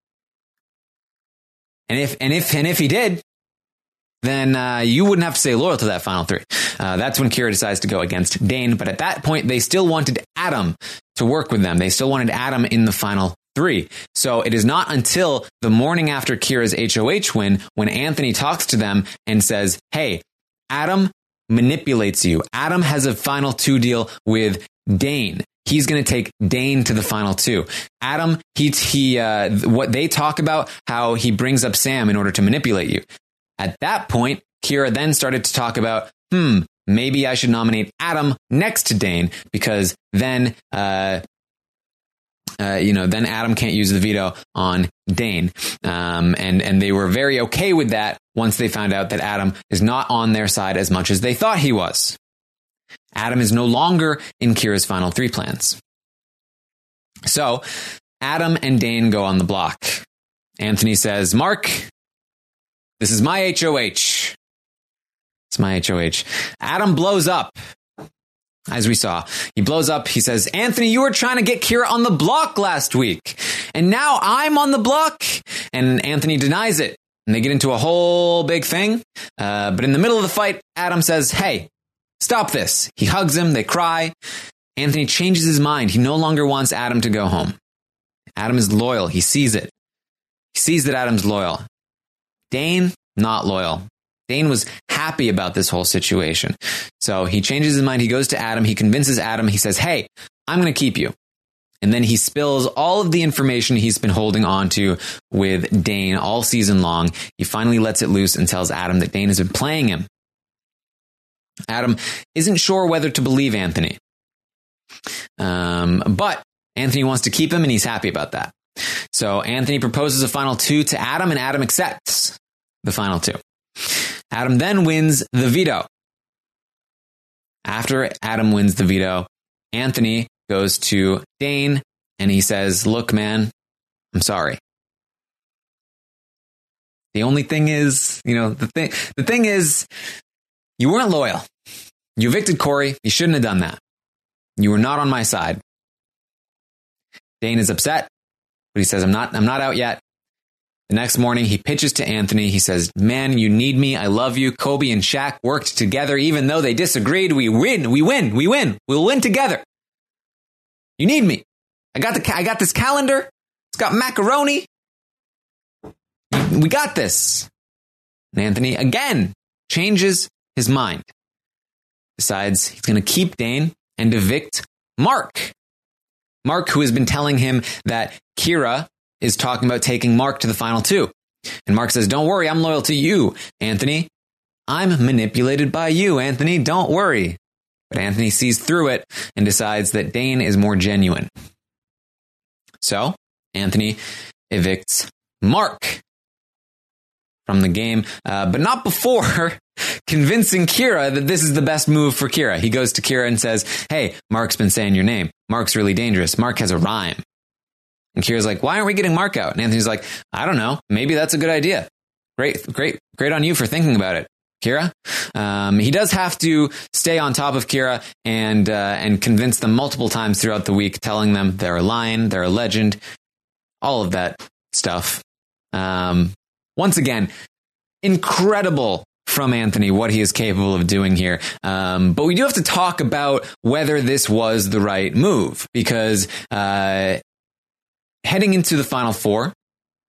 And if and if and if he did, then uh, you wouldn't have to stay loyal to that final three. Uh, that's when Kira decides to go against Dane. But at that point, they still wanted Adam to work with them. They still wanted Adam in the final three. So it is not until the morning after Kira's H O H win when Anthony talks to them and says, hey, Adam manipulates you. Adam has a final two deal with Dane. He's going to take Dane to the final two. Adam, he, he, uh, what they talk about, how he brings up Sam in order to manipulate you. At that point, Kira then started to talk about, hmm, maybe I should nominate Adam next to Dane because then, uh, uh, you know, then Adam can't use the veto on Dane. Um, and, and they were very okay with that once they found out that Adam is not on their side as much as they thought he was. Adam is no longer in Kira's final three plans. So Adam and Dane go on the block. Anthony says, Mark, this is my H O H. It's my H O H. Adam blows up, as we saw. He blows up. He says, Anthony, you were trying to get Kira on the block last week, and now I'm on the block. And Anthony denies it. And they get into a whole big thing. Uh, but in the middle of the fight, Adam says, hey, stop this. He hugs him. They cry. Anthony changes his mind. He no longer wants Adam to go home. Adam is loyal. He sees it. He sees that Adam's loyal. Dane, not loyal. Dane was happy about this whole situation. So he changes his mind. He goes to Adam. He convinces Adam. He says, hey, I'm going to keep you. And then he spills all of the information he's been holding on to with Dane all season long. He finally lets it loose and tells Adam that Dane has been playing him. Adam isn't sure whether to believe Anthony. Um, but Anthony wants to keep him, and he's happy about that. So Anthony proposes a final two to Adam, and Adam accepts the final two. Adam then wins the veto. After Adam wins the veto, Anthony goes to Dane, and he says, look, man, I'm sorry. The only thing is, you know, the thing, the thing is, you weren't loyal. You evicted Corey. You shouldn't have done that. You were not on my side. Dane is upset, but he says, I'm not, I'm not out yet. The next morning, he pitches to Anthony. He says, man, you need me. I love you. Kobe and Shaq worked together. Even though they disagreed, we win. We win. We win. We'll win together. You need me. I got the, I got this calendar. It's got macaroni. We got this. And Anthony again changes his mind. Decides he's going to keep Dane and evict Mark. Mark, who has been telling him that Kira is talking about taking Mark to the final two. And Mark says, don't worry, I'm loyal to you, Anthony. I'm manipulated by you, Anthony. Don't worry. But Anthony sees through it and decides that Dane is more genuine. So Anthony evicts Mark from the game, uh, but not before convincing Kira that this is the best move for Kira. He goes to Kira and says, hey, Mark's been saying your name. Mark's really dangerous. Mark has a rhyme. And Kira's like, why aren't we getting Mark out? And Anthony's like, I don't know. Maybe that's a good idea. Great, great, great on you for thinking about it, Kira. Um, he does have to stay on top of Kira and, uh, and convince them multiple times throughout the week, telling them they're a lion, they're a legend, all of that stuff. Um, once again, incredible from Anthony, what he is capable of doing here. Um, but we do have to talk about whether this was the right move, because uh, heading into the final four,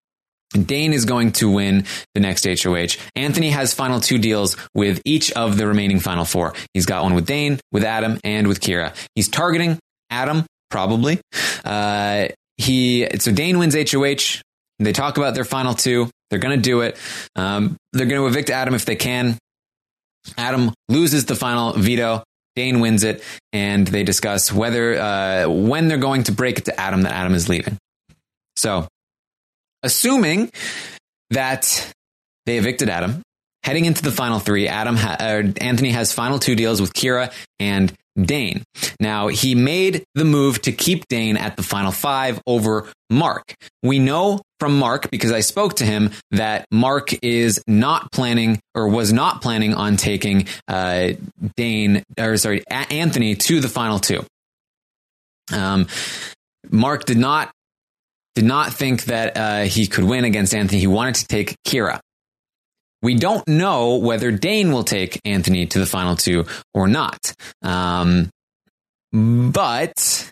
Dane is going to win the next H O H. Anthony has final two deals with each of the remaining final four. He's got one with Dane, with Adam, and with Kira. He's targeting Adam, probably. Uh, he so Dane wins H O H. They talk about their final two. They're going to do it. Um, they're going to evict Adam if they can. Adam loses the final veto. Dane wins it, and they discuss whether uh, when they're going to break it to Adam that Adam is leaving. So, assuming that they evicted Adam, heading into the final three, Adam ha- uh, Anthony has final two deals with Kira and Dane. Now, he made the move to keep Dane at the final five over Mark. We know from Mark, because I spoke to him, that Mark is not planning or was not planning on taking uh, Dane or sorry, a- Anthony to the final two. Um, Mark did not did not think that uh, he could win against Anthony. He wanted to take Kira. We don't know whether Dane will take Anthony to the final two or not. Um, but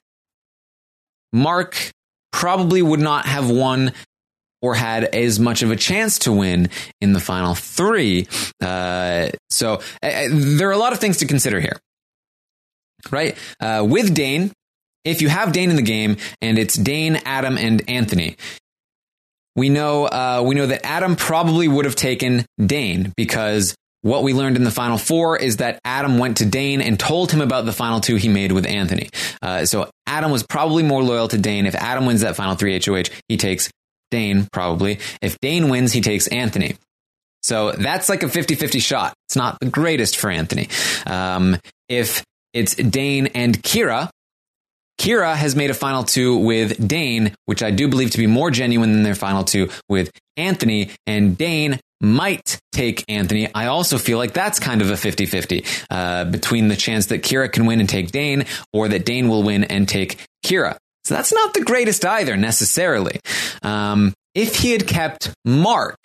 Mark probably would not have won or had as much of a chance to win in the final three. Uh, so uh, there are a lot of things to consider here, right? Uh, with Dane, if you have Dane in the game and it's Dane, Adam, and Anthony, we know uh, we know that Adam probably would have taken Dane, because what we learned in the final four is that Adam went to Dane and told him about the final two he made with Anthony. Uh, so Adam was probably more loyal to Dane. If Adam wins that final three H O H, he takes Dane, probably. If Dane wins, he takes Anthony. So that's like a fifty-fifty shot. It's not the greatest for Anthony. Um, if it's Dane and Kira, Kira has made a final two with Dane, which I do believe to be more genuine than their final two with Anthony, and Dane might take Anthony. I also feel like that's kind of a fifty-fifty uh, between the chance that Kira can win and take Dane, or that Dane will win and take Kira. So that's not the greatest either, necessarily. Um, if he had kept Mark,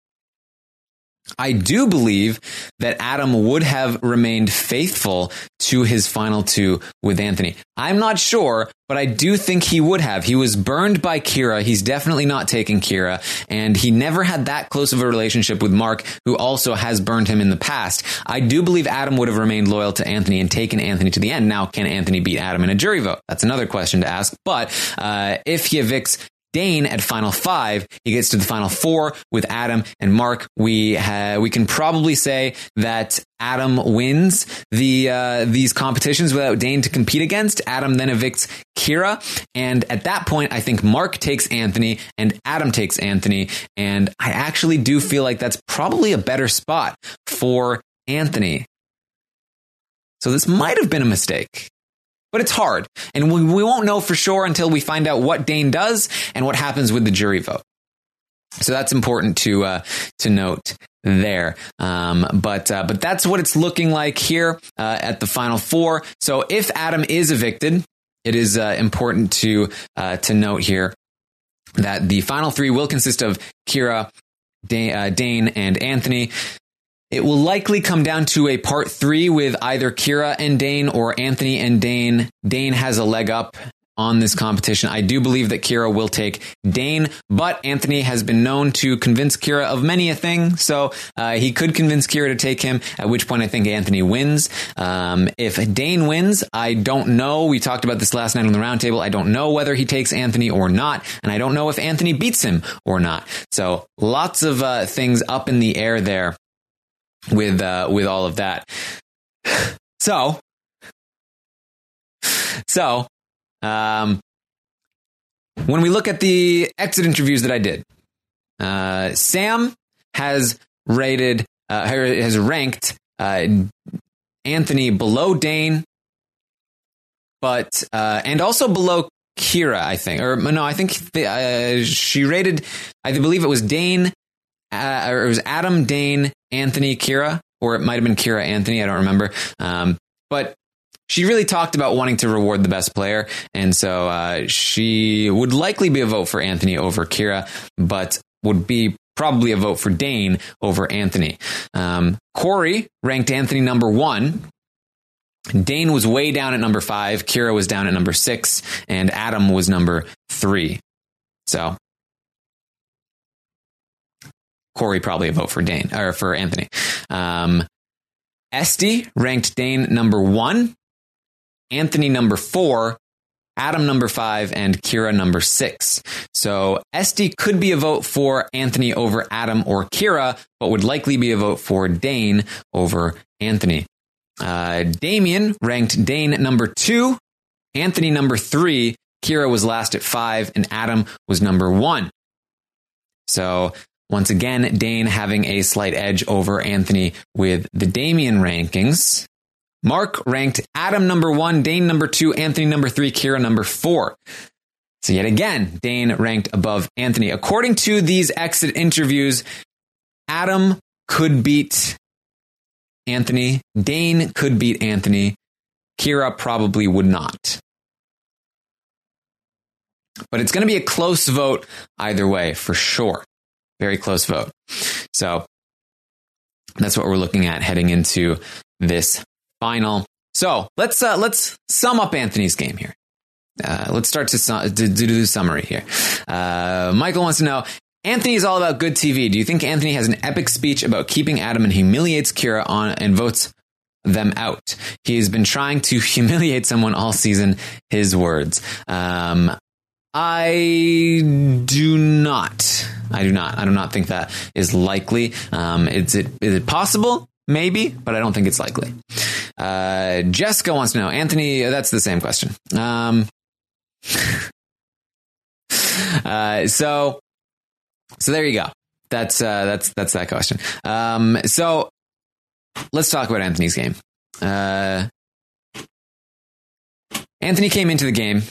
I do believe that Adam would have remained faithful to his final two with Anthony. I'm not sure, but I do think he would have. He was burned by Kira. He's definitely not taking Kira, and he never had that close of a relationship with Mark, who also has burned him in the past. I do believe Adam would have remained loyal to Anthony and taken Anthony to the end. Now, can Anthony beat Adam in a jury vote? That's another question to ask. But uh, if he evicts Dane at final five, he gets to the final four with Adam and Mark. We ha- we can probably say that Adam wins the uh, these competitions without Dane to compete against. Adam then evicts Kira, and at that point, I think Mark takes Anthony and Adam takes Anthony, and I actually do feel like that's probably a better spot for Anthony. So this might have been a mistake. But it's hard, and we, we won't know for sure until we find out what Dane does and what happens with the jury vote. So that's important to uh, to note there. Um, but uh, but that's what it's looking like here uh, at the final four. So if Adam is evicted, it is uh, important to uh, to note here that the final three will consist of Kira, Dane, uh, Dane and Anthony. It will likely come down to a part three with either Kira and Dane or Anthony and Dane. Dane has a leg up on this competition. I do believe that Kira will take Dane, but Anthony has been known to convince Kira of many a thing, so uh, he could convince Kira to take him, at which point I think Anthony wins. Um, if Dane wins, I don't know. We talked about this last night on the roundtable. I don't know whether he takes Anthony or not, and I don't know if Anthony beats him or not. So lots of uh, things up in the air there with uh, with all of that. So, so um, when we look at the exit interviews that I did, uh, Sam has rated, uh, has ranked uh, Anthony below Dane, but uh, and also below Kira, I think, or no, I think the, uh, she rated, I believe it was Dane. Uh, or it was Adam, Dane, Anthony, Kira, or it might have been Kira, Anthony. I don't remember. Um, but she really talked about wanting to reward the best player. And so uh, she would likely be a vote for Anthony over Kira, but would be probably a vote for Dane over Anthony. Um, Corey ranked Anthony number one. Dane was way down at number five. Kira was down at number six. And Adam was number three. So Corey, probably a vote for Dane or for Anthony. Um, Esty ranked Dane number one, Anthony number four, Adam number five, and Kira number six. So Esty could be a vote for Anthony over Adam or Kira, but would likely be a vote for Dane over Anthony. Uh, Damien ranked Dane number two, Anthony number three, Kira was last at five, and Adam was number one. So once again, Dane having a slight edge over Anthony with the Damien rankings. Mark ranked Adam number one, Dane number two, Anthony number three, Kira number four. So yet again, Dane ranked above Anthony. According to these exit interviews, Adam could beat Anthony. Dane could beat Anthony. Kira probably would not. But it's going to be a close vote either way, for sure. Very close vote. So that's what we're looking at heading into this final. So let's uh, let's sum up Anthony's game here. Uh, let's start to, su- to, to do the summary here. Uh, Michael wants to know, Anthony is all about good T V. Do you think Anthony has an epic speech about keeping Adam and humiliates Kira on and votes them out? He has been trying to humiliate someone all season. His words. Um, I do not. I do not. I do not think that is likely. Um, is it is it possible? Maybe, but I don't think it's likely. Uh, Jessica wants to know, Anthony, that's the same question. Um, uh, so, so there you go. That's, uh, that's, that's that question. Um, so let's talk about Anthony's game. Uh, Anthony came into the game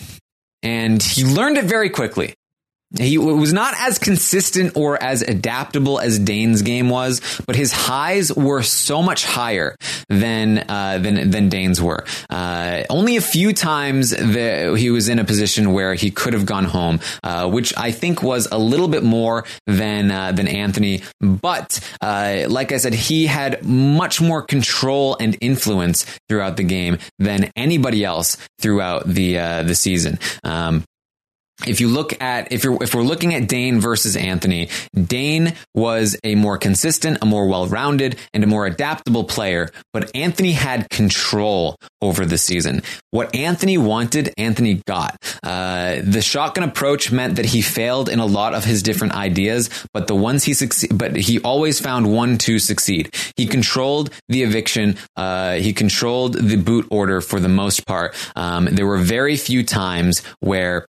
and he learned it very quickly. He was not as consistent or as adaptable as Dane's game was, but his highs were so much higher than uh, than than Dane's were. Uh, only a few times the, he was in a position where he could have gone home, uh, which I think was a little bit more than uh, than Anthony. But uh, like I said, he had much more control and influence throughout the game than anybody else throughout the uh, the season. Um, If you look at, if you're, if we're looking at Dane versus Anthony, Dane was a more consistent, a more well-rounded, and a more adaptable player, but Anthony had control over the season. What Anthony wanted, Anthony got. Uh, the shotgun approach meant that he failed in a lot of his different ideas, but the ones he succeed, but he always found one to succeed. He controlled the eviction. Uh, he controlled the boot order for the most part. Um, there were very few times where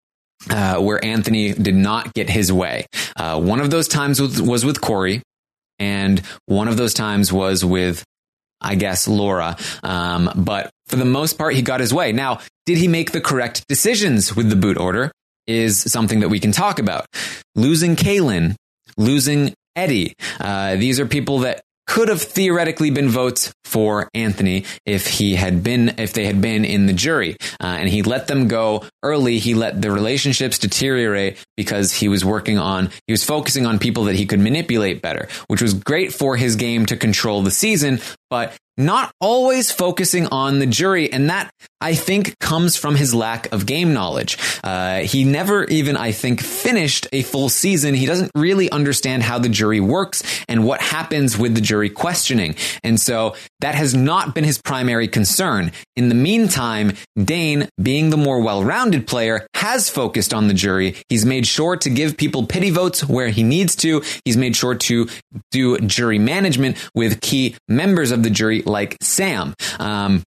Uh, where Anthony did not get his way. Uh, one of those times was, was with Corey, and one of those times was with, I guess, Laura. Um, but for the most part, he got his way. Now, did he make the correct decisions with the boot order is something that we can talk about. Losing Kaylin, losing Eddie. Uh, these are people that could have theoretically been votes for Anthony if he had been, if they had been in the jury. Uh, and he let them go early. He let the relationships deteriorate because he was working on, he was focusing on people that he could manipulate better, which was great for his game to control the season, but not always focusing on the jury. And that, I think, comes from his lack of game knowledge. Uh, he never even, I think, finished a full season. He doesn't really understand how the jury works and what happens with the jury questioning. And so that has not been his primary concern. In the meantime, Dane, being the more well-rounded player, has focused on the jury. He's made sure to give people pity votes where he needs to. He's made sure to do jury management with key members of the jury like Sam. Um,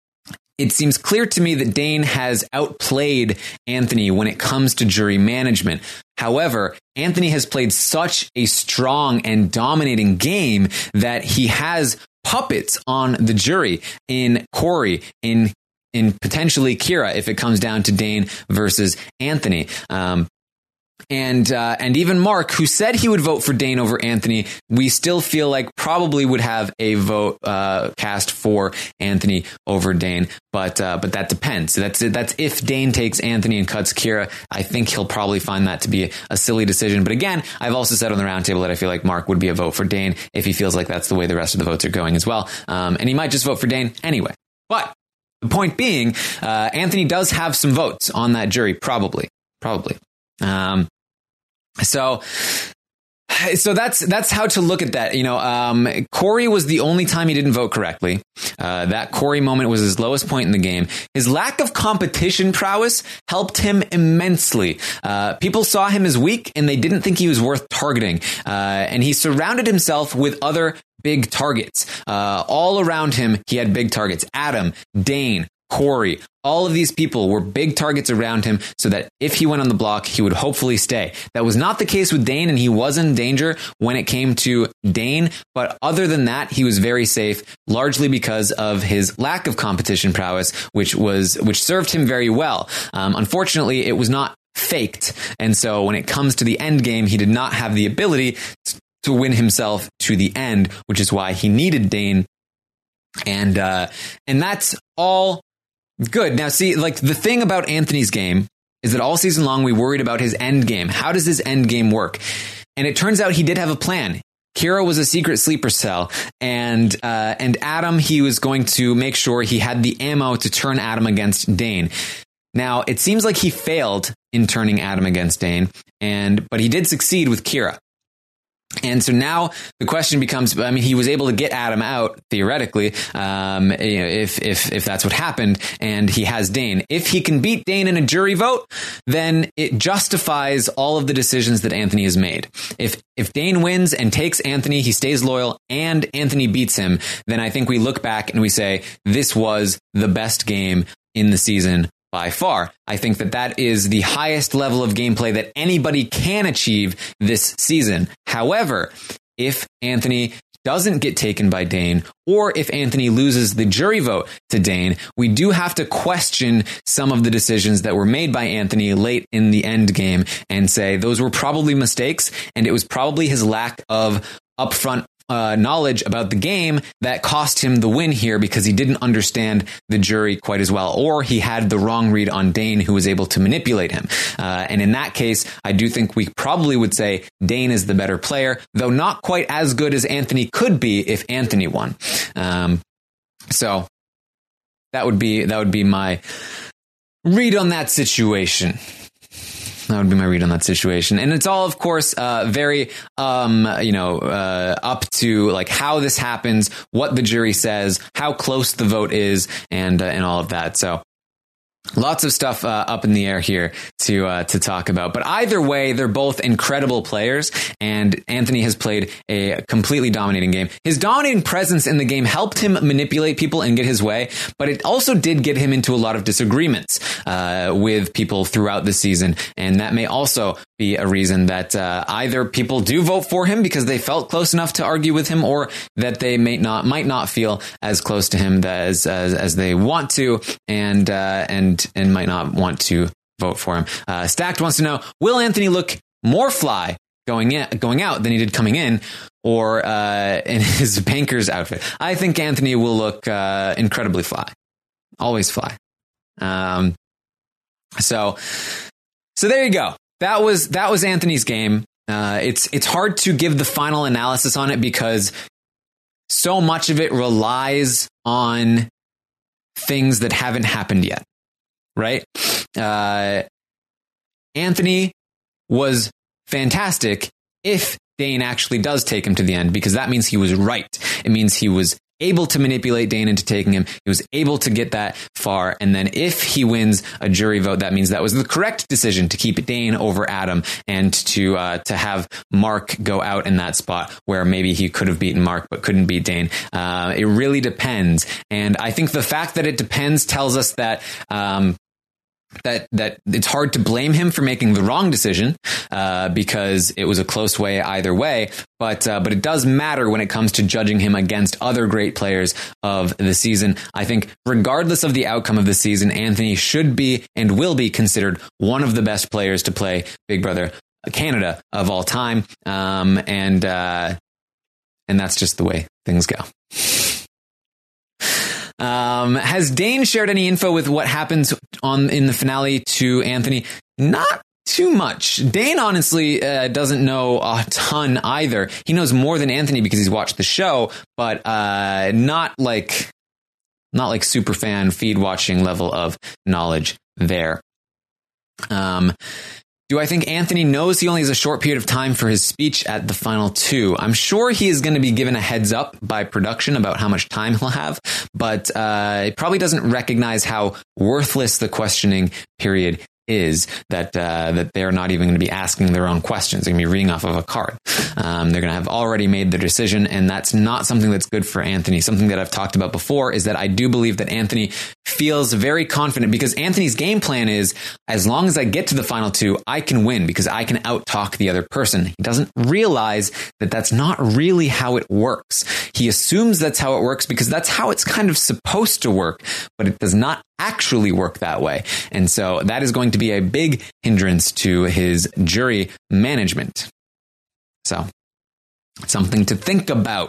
It seems clear to me that Dane has outplayed Anthony when it comes to jury management. However, Anthony has played such a strong and dominating game that he has puppets on the jury in Corey, in in potentially Kira, if it comes down to Dane versus Anthony. Um, And uh, and even Mark, who said he would vote for Dane over Anthony, we still feel like probably would have a vote uh, cast for Anthony over Dane, but uh, but that depends. So that's that's if Dane takes Anthony and cuts Kira. I think he'll probably find that to be a, a silly decision. But again, I've also said on the roundtable that I feel like Mark would be a vote for Dane if he feels like that's the way the rest of the votes are going as well. Um, and he might just vote for Dane anyway. But the point being, uh, Anthony does have some votes on that jury, probably, probably. Um, so So that's that's how to look at that. You know, um, Corey was the only time he didn't vote correctly. Uh, that Corey moment was his lowest point in the game. His lack of competition prowess helped him immensely. Uh, people saw him as weak, and they didn't think he was worth targeting. Uh, and he surrounded himself with other big targets. Uh, all around him, he had big targets. Adam, Dane, Corey, all of these people were big targets around him so that if he went on the block, he would hopefully stay. That was not the case with Dane, and he was in danger when it came to Dane. But other than that, he was very safe, largely because of his lack of competition prowess, which was which served him very well. Um, unfortunately, it was not faked. And so when it comes to the end game, he did not have the ability to win himself to the end, which is why he needed Dane. And uh, and that's all good. Now, see, like the thing about Anthony's game is that all season long we worried about his end game. How does his end game work? And it turns out he did have a plan. Kira was a secret sleeper cell, and uh, and Adam, he was going to make sure he had the ammo to turn Adam against Dane. Now, it seems like he failed in turning Adam against Dane, and but he did succeed with Kira. And so now the question becomes, I mean, he was able to get Adam out theoretically, um, you know, if, if, if that's what happened, and he has Dane. If he can beat Dane in a jury vote, then it justifies all of the decisions that Anthony has made. If, if Dane wins and takes Anthony, he stays loyal, and Anthony beats him, then I think we look back and we say, this was the best game in the season by far. I think that that is the highest level of gameplay that anybody can achieve this season. However, if Anthony doesn't get taken by Dane, or if Anthony loses the jury vote to Dane, we do have to question some of the decisions that were made by Anthony late in the end game and say those were probably mistakes, and it was probably his lack of upfront Uh, knowledge about the game that cost him the win here, because he didn't understand the jury quite as well, or he had the wrong read on Dane, who was able to manipulate him. Uh, and in that case, I do think we probably would say Dane is the better player, though not quite as good as Anthony could be if Anthony won. Um, so that would be that would be my read on that situation. That would be my read on that situation. And it's all, of course, uh, very, um, you know, uh, up to like how this happens, what the jury says, how close the vote is, and, uh, and all of that. So lots of stuff uh, up in the air here to uh, to talk about. But either way, they're both incredible players, and Anthony has played a completely dominating game. His dominating presence in the game helped him manipulate people and get his way, but it also did get him into a lot of disagreements uh, with people throughout the season, and that may also be a reason that uh, either people do vote for him because they felt close enough to argue with him, or that they may not might not feel as close to him as as, as they want to, and uh, and and might not want to vote for him. Uh, Stacked wants to know, will Anthony look more fly going in, going out than he did coming in, or uh, in his banker's outfit? I think Anthony will look uh, incredibly fly. Always fly. Um, so, so there you go. That was that was Anthony's game. Uh, it's it's hard to give the final analysis on it because so much of it relies on things that haven't happened yet. Right? Uh, Anthony was fantastic if Dane actually does take him to the end, because that means he was right. It means he was able to manipulate Dane into taking him. He was able to get that far. And then if he wins a jury vote, that means that was the correct decision to keep Dane over Adam, and to uh, to have Mark go out in that spot where maybe he could have beaten Mark but couldn't beat Dane. Uh, it really depends. And I think the fact that it depends tells us that um, that that it's hard to blame him for making the wrong decision, uh, because it was a close way either way. But uh, but it does matter when it comes to judging him against other great players of the season. I think regardless of the outcome of the season, Anthony should be and will be considered one of the best players to play Big Brother Canada of all time. Um, and uh, and that's just the way things go. Um, has Dane shared any info with what happens on in the finale to Anthony? Not too much. Dane honestly uh, doesn't know a ton either. He knows more than Anthony because he's watched the show, but uh, not like not like super fan feed watching level of knowledge there. Um, Do I think Anthony knows he only has a short period of time for his speech at the final two? I'm sure he is going to be given a heads up by production about how much time he'll have, but uh, he probably doesn't recognize how worthless the questioning period is, that uh, that they're not even going to be asking their own questions. They're going to be reading off of a card. Um, they're going to have already made their decision, and that's not something that's good for Anthony. Something that I've talked about before is that I do believe that Anthony feels very confident, because Anthony's game plan is, as long as I get to the final two, I can win because I can out-talk the other person. He doesn't realize that that's not really how it works. He assumes that's how it works because that's how it's kind of supposed to work, but it does not actually work that way. And so that is going to be a big hindrance to his jury management. So, something to think about.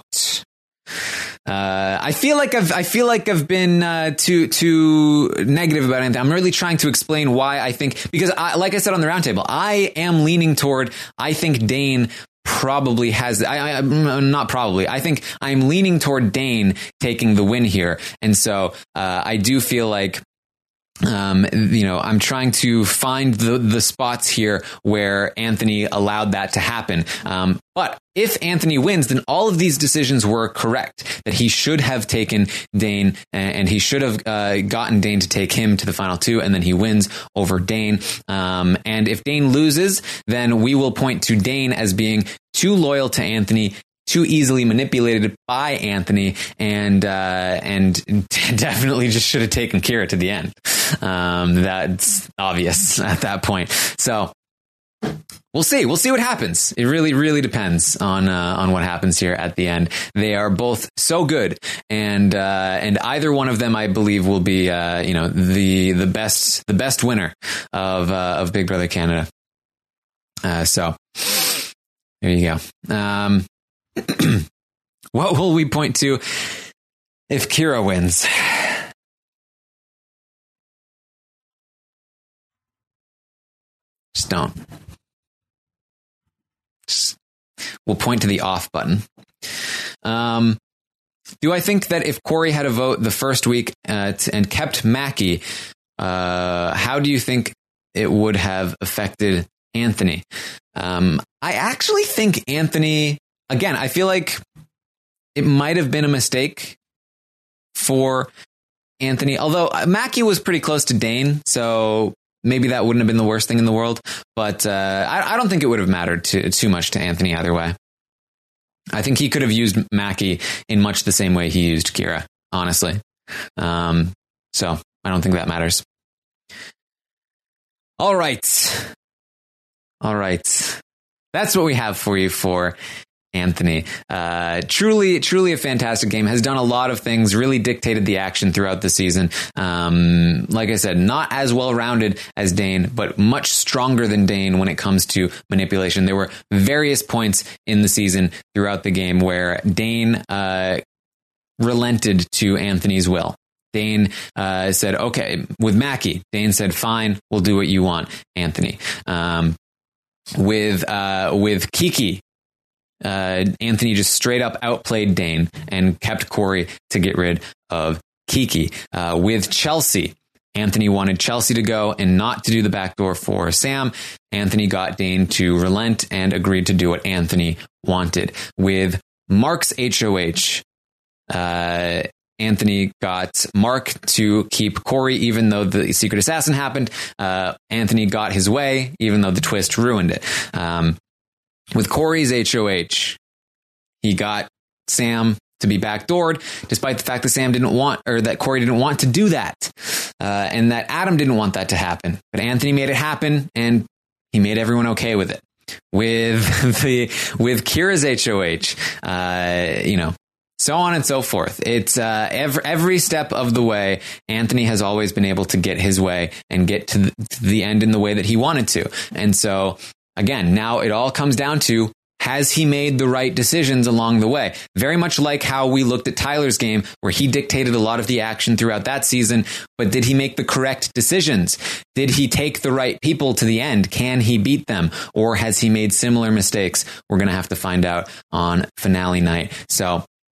Uh, I feel like I've I feel like I've been uh, too too negative about anything. I'm really trying to explain why I think, because I, like I said on the roundtable, I am leaning toward, I think Dane probably has, I, I not probably, I think I'm leaning toward Dane taking the win here. And so uh, I do feel like, um, you know, I'm trying to find the, the spots here where Anthony allowed that to happen. Um, but if Anthony wins, then all of these decisions were correct, that he should have taken Dane and he should have uh, gotten Dane to take him to the final two, and then he wins over Dane. Um, and if Dane loses, then we will point to Dane as being too loyal to Anthony, too easily manipulated by Anthony, and uh, and definitely just should have taken Kira to the end. Um, that's obvious at that point. So we'll see. We'll see what happens. It really, really depends on uh, on what happens here at the end. They are both so good, and uh, and either one of them, I believe, will be uh, you know the the best the best winner of uh, of Big Brother Canada. Uh, so there you go. Um, what will we point to if Kira wins? Just don't. Just, we'll point to the off button. Um, do I think that if Corey had a vote the first week uh, t- and kept Mackie, uh, how do you think it would have affected Anthony? Um, I actually think Anthony, again, I feel like it might have been a mistake for Anthony, although Mackie was pretty close to Dane, so maybe that wouldn't have been the worst thing in the world. But uh, I, I don't think it would have mattered to, too much to Anthony either way. I think he could have used Mackie in much the same way he used Kira, honestly. Um, so I don't think that matters. All right. All right. That's what we have for you for Anthony. Uh, truly, truly a fantastic game. Has done a lot of things, really dictated the action throughout the season. Um, like I said, not as well-rounded as Dane, but much stronger than Dane when it comes to manipulation. There were various points in the season throughout the game where Dane uh, relented to Anthony's will. Dane uh, said, okay, with Mackie, Dane said, fine, we'll do what you want, Anthony. Um, with uh, with Kiki, Uh, Anthony just straight up outplayed Dane and kept Corey to get rid of Kiki. Uh, with Chelsea, Anthony wanted Chelsea to go and not to do the backdoor for Sam. Anthony got Dane to relent and agreed to do what Anthony wanted. With Mark's H O H, uh, Anthony got Mark to keep Corey, even though the secret assassin happened. Uh, Anthony got his way, even though the twist ruined it. Um, With Corey's H O H, he got Sam to be backdoored, despite the fact that Sam didn't want, or that Corey didn't want to do that, uh, and that Adam didn't want that to happen. But Anthony made it happen, and he made everyone okay with it. With the with Kira's H O H, uh, you know, so on and so forth. It's uh, every every step of the way, Anthony has always been able to get his way and get to the, to the end in the way that he wanted to, and so. Again, now it all comes down to, has he made the right decisions along the way? Very much like how we looked at Tyler's game, where he dictated a lot of the action throughout that season, but did he make the correct decisions? Did he take the right people to the end? Can he beat them? Or has he made similar mistakes? We're going to have to find out on finale night. So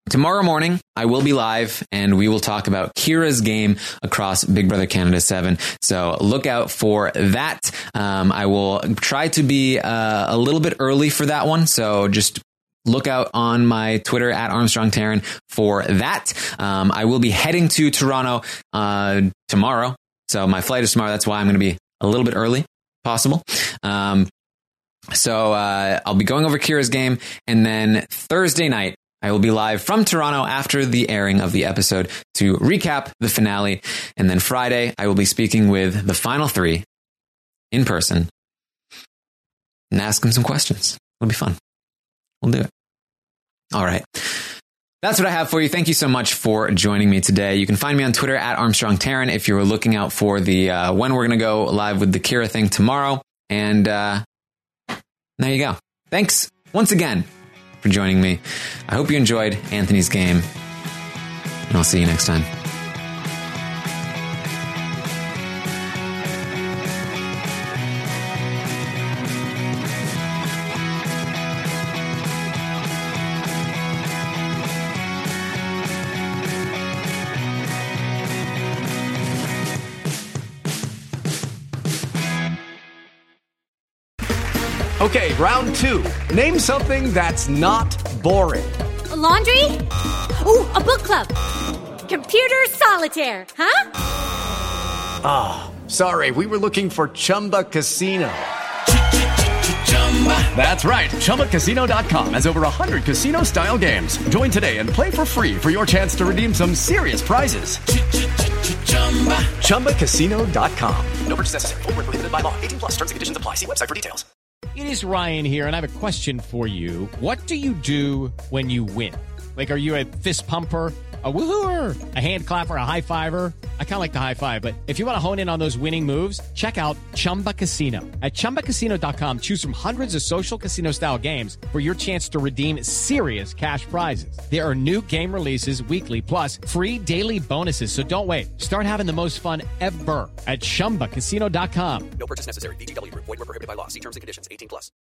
tomorrow morning, I will be live and we will talk about Kira's game across Big Brother Canada seven. So look out for that. Um, I will try to be uh, a little bit early for that one. So just look out on my Twitter at Armstrong Taryn for that. Um, I will be heading to Toronto uh, tomorrow. So my flight is tomorrow. That's why I'm going to be a little bit early, possible. Um, so uh, I'll be going over Kira's game. And then Thursday night, I will be live from Toronto after the airing of the episode to recap the finale. And then Friday, I will be speaking with the final three in person and ask them some questions. It'll be fun. We'll do it. All right. That's what I have for you. Thank you so much for joining me today. You can find me on Twitter at Armstrong Taryn if you're looking out for the uh, when we're going to go live with the Kira thing tomorrow. And uh, there you go. Thanks once again for joining me. I hope you enjoyed Anthony's game, and I'll see you next time. Okay, round two. Name something that's not boring. A laundry? Ooh, a book club. Computer solitaire, huh? Ah, oh, sorry, we were looking for Chumba Casino. That's right, Chumba Casino dot com has over one hundred casino-style games. Join today and play for free for your chance to redeem some serious prizes. Chumba Casino dot com. No purchase necessary. Void where prohibited by law. eighteen plus. Terms and conditions apply. See website for details. It is Ryan here, and I have a question for you. What do you do when you win? Like, are you a fist pumper, a woohooer, a hand clapper, a high fiver? I kind of like the high five, but if you want to hone in on those winning moves, check out Chumba Casino. At Chumba Casino dot com, choose from hundreds of social casino-style games for your chance to redeem serious cash prizes. There are new game releases weekly, plus free daily bonuses. So don't wait. Start having the most fun ever at Chumba Casino dot com. No purchase necessary. V G W Group. Void where prohibited by law. See terms and conditions. eighteen plus.